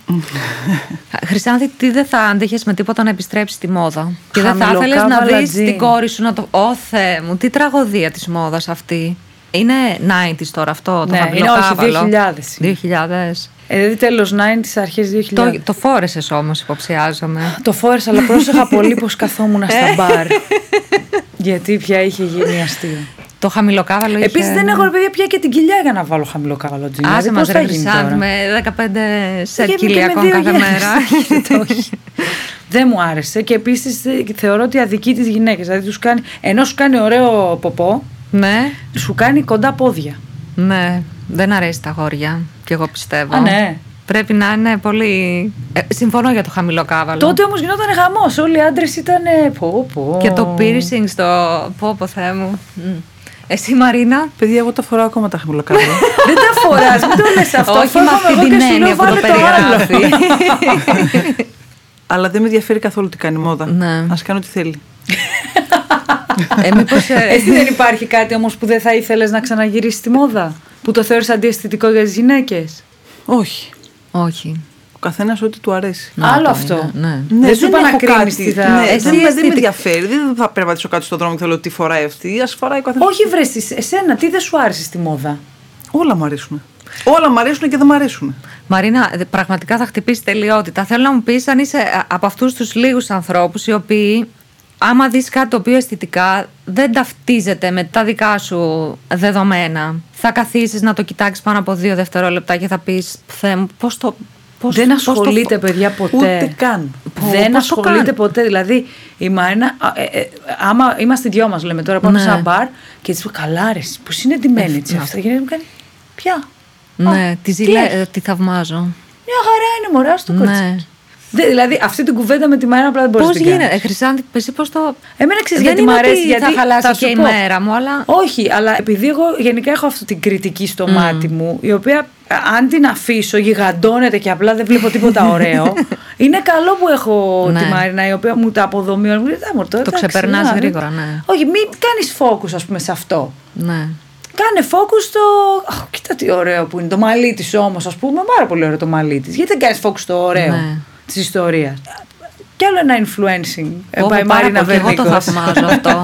Χρυσάνθη, τι δεν θα άντεχες με τίποτα να επιστρέψεις στη μόδα? Και δεν θα ήθελες να Χαμηλοκάβαλα δεις τζιν. την κόρη σου να το. Ω Θεέ μου, τι τραγωδία της μόδας αυτή. Είναι 90s τώρα αυτό, το Ναι, είναι χαμηλοκάβαλο. όχι 2000. 2000. Δηλαδή τέλος 90s, αρχές 2000. Το φόρεσες όμως, υποψιάζομαι. Το φόρεσα, αλλά πρόσεχα πολύ πως καθόμουν στα μπαρ. Γιατί πια είχε γίνει αστείο. Το χαμηλοκάβαλο είχε. Επίσης δεν έχω ρε παιδιά πια και την κοιλιά για να βάλω χαμηλοκάβαλο τζιν. Άσε Δηλαδή, μας, πώς θα ρε γίνει Χρυσάνθη, τώρα. με 15 σετ Και με κοιλιακών δύο κάθε γέννες. μέρα. Όχι. Δεν μου άρεσε και επίσης θεωρώ ότι αδικεί τις γυναίκες. Δηλαδή τους κάνει, ενώ σου κάνει ωραίο ποπό, Ναι, σου κάνει κοντά πόδια. ναι. Δεν αρέσει τα αγόρια. Και εγώ πιστεύω. Α, ναι. Πρέπει να είναι πολύ. Συμφωνώ για το χαμηλό κάβαλο. Τότε όμως γινόταν χαμός. Όλοι οι άντρες ήταν. Και το piercing στο. Πω, Θεέ μου. Εσύ, Μαρίνα. Παιδιά, εγώ τα φοράω ακόμα τα χαμηλοκάβαλα. Δεν τα φοράς, μην το λες αυτό. Όχι με αυτή την έννοια που το περιγράφει. Αλλά δεν με ενδιαφέρει καθόλου τι κάνει η μόδα. Ναι. Ας κάνω τι θέλει. Εσύ δεν υπάρχει κάτι όμως που δεν θα ήθελες να ξαναγυρίσεις στη μόδα? Που το θεωρείς αντιαισθητικό για τις γυναίκες? Όχι. Όχι. Ο καθένας ό,τι του αρέσει. Άλλο αυτό. Ναι. Δεν σου είπα να κρίνεις τι θα. Δεν με ενδιαφέρει. Δεν θα περπατήσω κάτω στον δρόμο και θέλω τι φοράει αυτή. Ας φοράει ο καθένας. Όχι, βρες, εσένα τι δεν σου άρεσε στη μόδα? Όλα μου αρέσουν. Όλα μου αρέσουν και δεν μου αρέσουν. Μαρίνα, πραγματικά θα χτυπήσει τελειότητα. Θέλω να μου πεις αν είσαι από αυτούς τους λίγους ανθρώπους οι οποίοι, άμα δεις κάτι το οποίο αισθητικά δεν ταυτίζεται με τα δικά σου δεδομένα, θα καθίσεις να το κοιτάξεις πάνω από 2 δευτερόλεπτα και θα πεις, Θεέ μου, πώς το. Δεν ασχολείται, παιδιά, ποτέ. Ούτε καν. Δεν ασχολείται ποτέ. Δηλαδή, η Μαρίνα, άμα είμαστε δυο μας, λέμε τώρα, πάμε σε ένα μπαρ και της πω, καλά ρε, πώς είναι ντυμένη έτσι αυτά. Και μου κάνει, ποια? Ναι, τη θαυμάζω. Μια χαρά είναι, μωρά, στο κότσι. Δηλαδή, αυτή την κουβέντα με τη Μαρίνα απλά δεν μπορείς να την κάνεις. Πώς γίνεται, Χρυσάνθη, εσύ πώς το. Εμένα ξέρεις γιατί μου αρέσει, γιατί θα χαλάσει και η μέρα μου, αλλά. Όχι, αλλά επειδή εγώ γενικά έχω αυτή την κριτική στο μάτι μου, η οποία αν την αφήσω γιγαντώνεται και απλά δεν βλέπω τίποτα ωραίο. Είναι καλό που έχω τη Μαρίνα, η οποία μου τα αποδομεί. Το ξεπερνάς γρήγορα, ναι. Όχι, μην κάνεις focus, ας πούμε, σε αυτό. Ναι. Κάνε focus στο. Κοίτα τι ωραίο που είναι. Το μαλλί της όμως, ας πούμε, πάρα πολύ ωραίο το μαλλί της. Γιατί δεν κάνεις focus στο ωραίο της ιστορίας? Κι άλλο ένα influencing. Πάει η Μαρίνα Βερνίκος. Εγώ το θαυμάζω αυτό.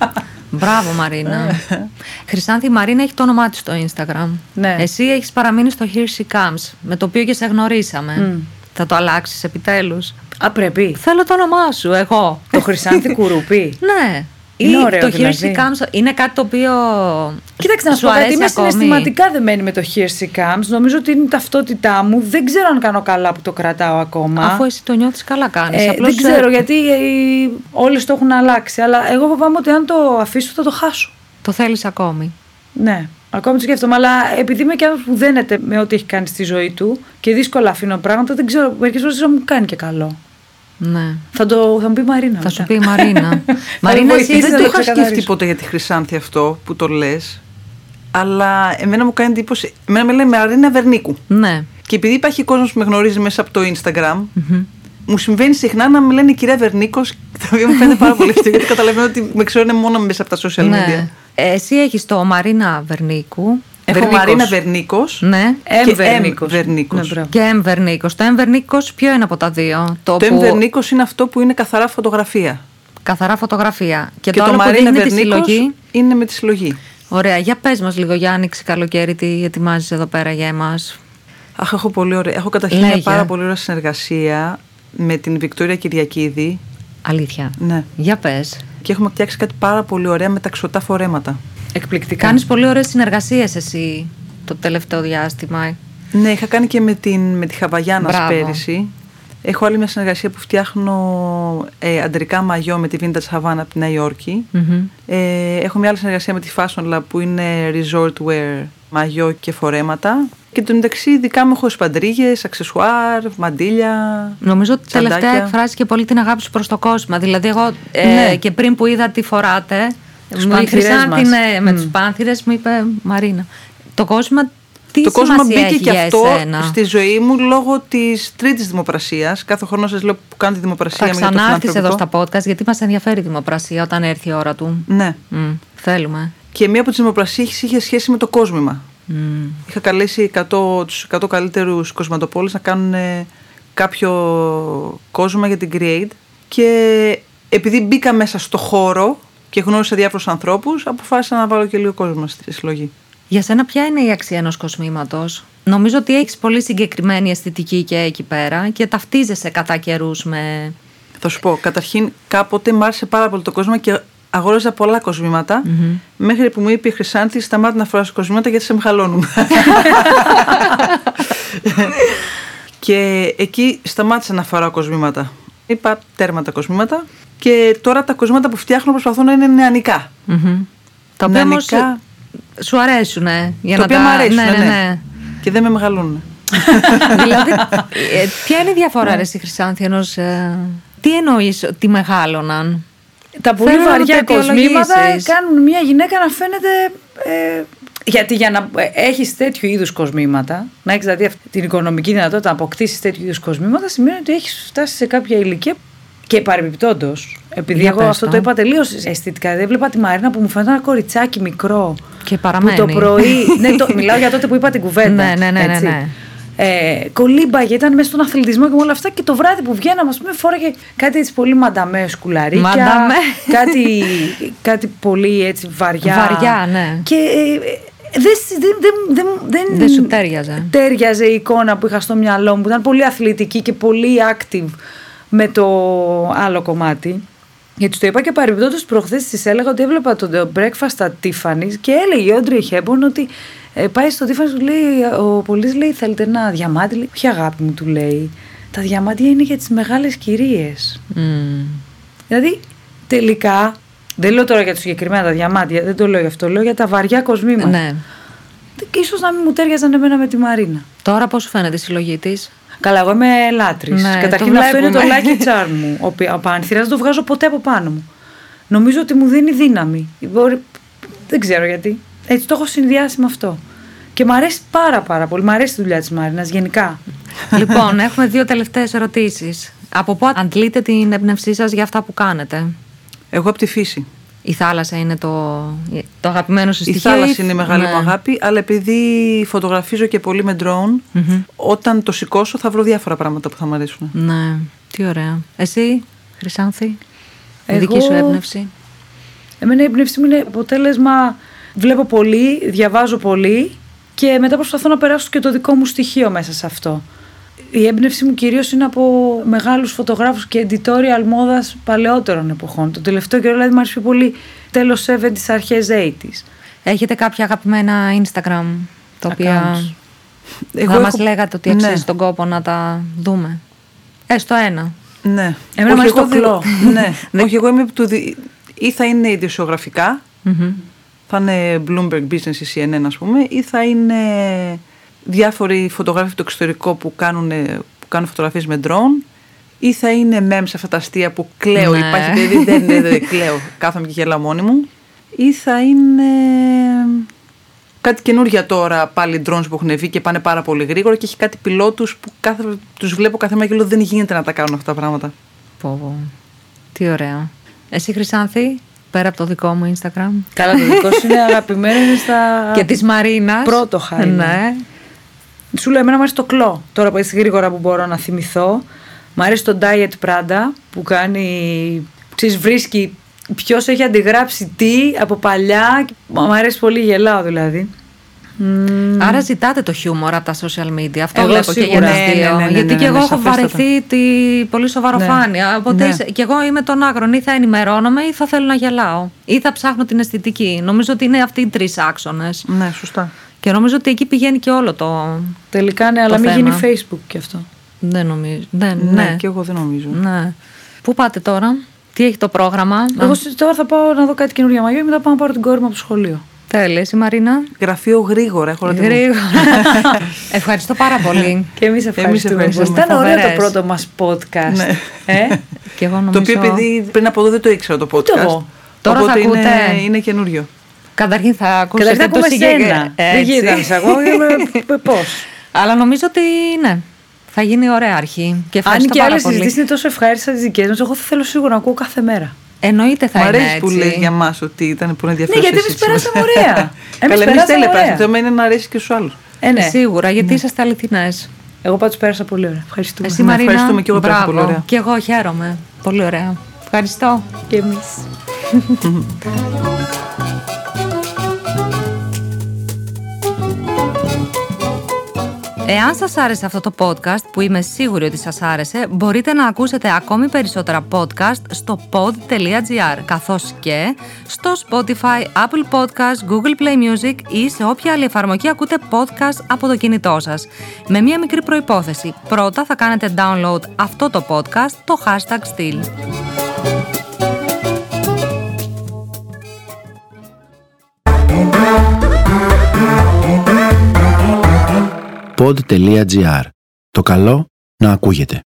Μπράβο, Μαρίνα. Χρυσάνθη, η Μαρίνα έχει το όνομά της στο Instagram. Ναι. Εσύ έχεις παραμείνει στο Here She Comes, με το οποίο και σε γνωρίσαμε. Θα το αλλάξεις επιτέλους? Πρέπει. Θέλω το όνομά σου, εγώ. Το Χρυσάνθη Κουρουπή. Ναι. Είναι ή ωραίο, το δηλαδή. Here She Comes είναι κάτι το οποίο. Κοίταξε να σου πω κάτι. Είμαι συναισθηματικά δεμένη με το Here She Comes. Νομίζω ότι είναι η ταυτότητά μου. Δεν ξέρω αν κάνω καλά που το κρατάω ακόμα. Αφού εσύ το νιώθεις καλά, κάνεις. Δεν ξέρω γιατί όλοι το έχουν αλλάξει. Αλλά εγώ φοβάμαι ότι αν το αφήσω θα το χάσω. Το θέλεις ακόμη? Ναι. Ακόμη το σκέφτομαι, αλλά επειδή είμαι και άνθρωπος που δένεται με ό,τι έχει κάνει στη ζωή του και δύσκολα αφήνω πράγματα, δεν ξέρω. Μερικές φορές μου κάνει και καλό. Ναι. Θα μου πει η Μαρίνα. Θα σου πει η Μαρίνα. Μαρίνα, εσύ δεν το είχα σκεφτεί ποτέ για τη Χρυσάνθη αυτό που το λες. Αλλά εμένα μου κάνει εντύπωση. Εμένα με λένε Μαρίνα Βερνίκου. Ναι. Και επειδή υπάρχει κόσμος που με γνωρίζει μέσα από το Instagram, μου συμβαίνει συχνά να με λένε κυρία Βερνίκος. Το οποίο μου φαίνεται πάρα πολύ αυτό, γιατί καταλαβαίνω ότι με ξέρουν μόνο μέσα από τα social media. Εσύ έχεις το Μαρίνα Βερνίκου. Έχω Μαρίνα Βερνίκος. Ναι. Και Βερνίκος. Και Βερνίκος. Το Βερνίκος ποιο είναι από τα δύο? Το Βερνίκος είναι αυτό που είναι καθαρά φωτογραφία. Καθαρά φωτογραφία. Και το άλλο Μαρίνα που Βερνίκος είναι με τη συλλογή. Ωραία. Για πες μας λίγο για άνοιξη καλοκαίρι, τι ετοιμάζεις εδώ πέρα για εμάς? Αχ, έχω πολύ ωραία. Έχω καταρχήν μια πάρα πολύ ωραία συνεργασία με την Βικτόρια Κυριακίδη. Αλήθεια? Ναι. Για πες. Και έχουμε φτιάξει κάτι πάρα πολύ ωραία με ταξιωτά φορέματα. Εκπληκτικά. Κάνεις πολύ ωραίες συνεργασίες εσύ το τελευταίο διάστημα. Ναι, είχα κάνει και με τη Χαβαγιάνας πέρυσι. Έχω άλλη μια συνεργασία που φτιάχνω αντρικά μαγιό με τη Vintage Havana από τη Νέα Υόρκη. Έχω μια άλλη συνεργασία με τη Fashion Lab που είναι resort wear, μαγιό και φορέματα. Και το μεταξύ δικά μου έχω σπαντρίγες, αξεσουάρ, μαντίλια. Νομίζω ότι τελευταία εκφράζει και πολύ την αγάπη σου προς το κόσμο. Δηλαδή εγώ και πριν που είδα τι φοράτε, η Χρυσάνθη με τους πάνθυρες μου είπε Μαρίνα. Το κόσμο το κόσμο μπήκε και αυτό στη ζωή μου λόγω της τρίτης δημοπρασίας. Κάθε χρόνο σας λέω που κάνω τη δημοπρασία. Θα ξανάρθεις εδώ στα podcast γιατί μας ενδιαφέρει η δημοπρασία όταν έρθει η ώρα του. Ναι. Θέλουμε. Και μία από τις δημοπρασίες είχε σχέση με το κόσμημα. Είχα καλέσει τους 100 καλύτερους κοσματοπόλες να κάνουν κάποιο κόσμημα για την Create. Και επειδή μπήκα μέσα στο χώρο και γνώρισα διάφορους ανθρώπους, αποφάσισα να βάλω και λίγο κόσμο στη συλλογή. Για σένα ποια είναι η αξία ενός κοσμήματος? Νομίζω ότι έχεις πολύ συγκεκριμένη αισθητική και εκεί πέρα και ταυτίζεσαι κατά καιρούς με. Θα σου πω, καταρχήν κάποτε μου άρεσε πάρα πολύ το κόσμημα και αγόραζα πολλά κοσμήματα, μέχρι που μου είπε η Χρυσάνθη σταμάτη να φοράς κοσμήματα γιατί σε μεγαλώνουν. Και εκεί σταμάτησα να φοράω κοσμήματα. Είπα τέρμα τα κοσμήματα και τώρα τα κοσμήματα που φτιάχνω προσπαθώ να είναι νεανικά. Τα οποία όμως σου αρέσουν, τα οποία μου αρέσουν, ναι. Και δεν με μεγαλώνουν. Δηλαδή, ποια είναι η διαφορά, ρε Χρυσάνθη, τι εννοείς ότι μεγάλωναν? Τα πολύ βαριά κοσμήματα κάνουν μια γυναίκα να φαίνεται. Γιατί για να έχεις τέτοιου είδους κοσμήματα, να έχεις δηλαδή την οικονομική δυνατότητα να αποκτήσεις τέτοιου είδους κοσμήματα, σημαίνει ότι έχεις φτάσει σε κάποια ηλικία. Και παρεμπιπτόντως, επειδή εγώ αυτό το είπα τελείως αισθητικά, δεν έβλεπα τη Μαρίνα που μου φαίνεται ένα κοριτσάκι μικρό. Και παραμένει. Που το πρωί. Μιλάω για τότε που είπα την κουβέντα. Ναι. Κολύμπαγε, ήταν μέσα στον αθλητισμό και με όλα αυτά. Και το βράδυ που βγαίναμε, ας πούμε, φόραγε κάτι έτσι πολύ μανταμέ σκουλαρίκια. Κάτι πολύ έτσι βαριά. Ναι. Και δεν σου τέριαζε. Τέριαζε η εικόνα που είχα στο μυαλό μου, που ήταν πολύ αθλητική και πολύ active με το άλλο κομμάτι. Γιατί το είπα και παρεμπιπτόντως προχθές της έλεγα ότι έβλεπα το breakfast στα Tiffany's και έλεγε η Audrey Hepburn ότι πάει στο Tiffany's, του λέει, ο πολίτης λέει, θέλετε ένα διαμάντι? Λέει, ποια αγάπη μου, του λέει, τα διαμάντια είναι για τις μεγάλες κυρίες. Δηλαδή τελικά, δεν λέω τώρα για τους συγκεκριμένα τα διαμάντια, δεν το λέω γι' αυτό, λέω για τα βαριά κοσμήματα. Ναι. Ίσως να μην μου τέριαζαν εμένα με τη Μαρίνα. Τώρα πώς σου φαίνεται η συλλογή της? Καλά, εγώ είμαι λάτρης. Ναι, καταρχήν αυτό είναι το lucky charm μου. Ο Πάνθυρας δεν το βγάζω ποτέ από πάνω μου. Νομίζω ότι μου δίνει δύναμη. Δεν ξέρω γιατί. Έτσι το έχω συνδυάσει με αυτό. Και μου αρέσει πάρα πολύ. Μου αρέσει η δουλειά της Μάρινας γενικά. Λοιπόν, έχουμε 2 τελευταίες ερωτήσεις. Από πού αντλείτε την έμπνευσή σας για αυτά που κάνετε? Εγώ από τη φύση. Η θάλασσα είναι το αγαπημένο σου στοιχείο? Η θάλασσα είναι μεγάλη μου αγάπη, αλλά επειδή φωτογραφίζω και πολύ με drone, όταν το σηκώσω θα βρω διάφορα πράγματα που θα μου αρέσουν. Ναι, τι ωραία. Εσύ, Χρυσάνθη, η δική σου έμπνευση? Εμένα η έμπνευσή μου είναι αποτέλεσμα, βλέπω πολύ, διαβάζω πολύ και μετά προσπαθώ να περάσω και το δικό μου στοιχείο μέσα σε αυτό. Η έμπνευσή μου κυρίως είναι από μεγάλους φωτογράφους και editorial μόδας παλαιότερων εποχών. Το τελευταίο καιρό δηλαδή μου αρέσει πολύ τέλος 70s, αρχές 80s. Έχετε κάποια αγαπημένα Instagram τα οποία θα μας λέγατε ότι αξίζει τον κόπο να τα δούμε? Έστω ένα. Ναι. Εμένα μου αρέσει το κλό. Ναι. Όχι, εγώ είμαι ή θα είναι ειδησιογραφικά, θα είναι Bloomberg Business ή CNN, ας πούμε, ή θα είναι διάφοροι φωτογράφοι από το εξωτερικό που κάνουν φωτογραφίες με drone, ή θα είναι memes αυτά τα αστεία που κλαίω, υπάρχει παιδί, δεν κλαίω, κάθομαι και γελάω μόνη μου, ή θα είναι κάτι καινούργια τώρα, πάλι drones που έχουν βγει και πάνε πάρα πολύ γρήγορα και έχει κάτι πιλότους που τους βλέπω κάθε μέρα και λέω δεν γίνεται να τα κάνουν αυτά τα πράγματα. Πω. Τι ωραία. Εσύ, Χρυσάνθη, πέρα από το δικό μου Instagram? Καλά, το δικό σου είναι αγαπημένο, είναι στα... Και της Μαρίνας. Πρώτο χάρη. Ναι. Σου λέω, εμένα μου αρέσει το κλό. Τώρα που έτσι γρήγορα που μπορώ να θυμηθώ. Μ' αρέσει το Diet Prada που κάνει. Ξέρεις, βρίσκει ποιος έχει αντιγράψει τι από παλιά. Μ' αρέσει πολύ, γελάω δηλαδή. Άρα ζητάτε το χιούμορ από τα social media. Αυτό εγώ βλέπω σίγουρα. Και για ναι, γιατί και εγώ έχω βαρεθεί τη πολύ σοβαροφάνεια. Οπότε και εγώ είμαι των άκρων. Ή θα ενημερώνομαι ή θα θέλω να γελάω. Ή θα ψάχνω την αισθητική. Νομίζω ότι είναι αυτοί οι 3 άξονες. Ναι, σωστά. Και νομίζω ότι εκεί πηγαίνει και όλο το. Τελικά ναι, αλλά μην γίνει Facebook κι αυτό. Δεν νομίζω. Ναι, και εγώ δεν νομίζω. Ναι. Πού πάτε τώρα, τι έχει το πρόγραμμα? Εγώ τώρα θα πάω να δω κάτι καινούργια μαγιό και μετά πάω να πάρω την κόρη μου από το σχολείο. Τέλεια, η Μαρίνα. Γραφείο γρήγορα, έχω ρωτήσει. Ευχαριστώ πάρα πολύ. Και εμείς ευχαριστούμε. Ήταν ωραίο το πρώτο μας podcast. Ναι. Και εγώ νομίζω... Το οποίο επειδή πριν από εδώ δεν το ήξερα το podcast. Τώρα οπότε θα ακούτε. Είναι καινούριο. Καταρχήν θα ακούσετε το συγκεκριμένο. Δεν γίνεται εγώ, πώς. Αλλά νομίζω ότι ναι. Θα γίνει ωραία αρχή. Και αν και άλλες συζητήσεις είναι τόσο ευχάριστες τις δικές μας, εγώ θα θέλω σίγουρα να ακούω κάθε μέρα. Εννοείται θα είναι έτσι. Μ' αρέσει που λέει για μας ότι ήταν πολύ ενδιαφέρον. Ναι, γιατί εμείς περάσαμε ωραία. Εμείς τέλεια. Το θέμα είναι να αρέσει και στους άλλους. Ναι. Σίγουρα, γιατί είσαστε αληθινές. Εγώ πάντως πέρασα πολύ ωραία. Ευχαριστούμε. Εσύ, Μαρίνα, ευχαριστούμε και εγώ πέρασα πολύ ωραία. Και εγώ χαίρομαι. Πολύ ωραία. Ευχαριστώ. Και εμείς. Εάν σας άρεσε αυτό το podcast, που είμαι σίγουρη ότι σας άρεσε, μπορείτε να ακούσετε ακόμη περισσότερα podcast στο pod.gr, καθώς και στο Spotify, Apple Podcast, Google Play Music ή σε όποια άλλη εφαρμογή ακούτε podcast από το κινητό σας. Με μία μικρή προϋπόθεση. Πρώτα θα κάνετε download αυτό το podcast, το hashtag Still. pod.gr. Το καλό να ακούγεται.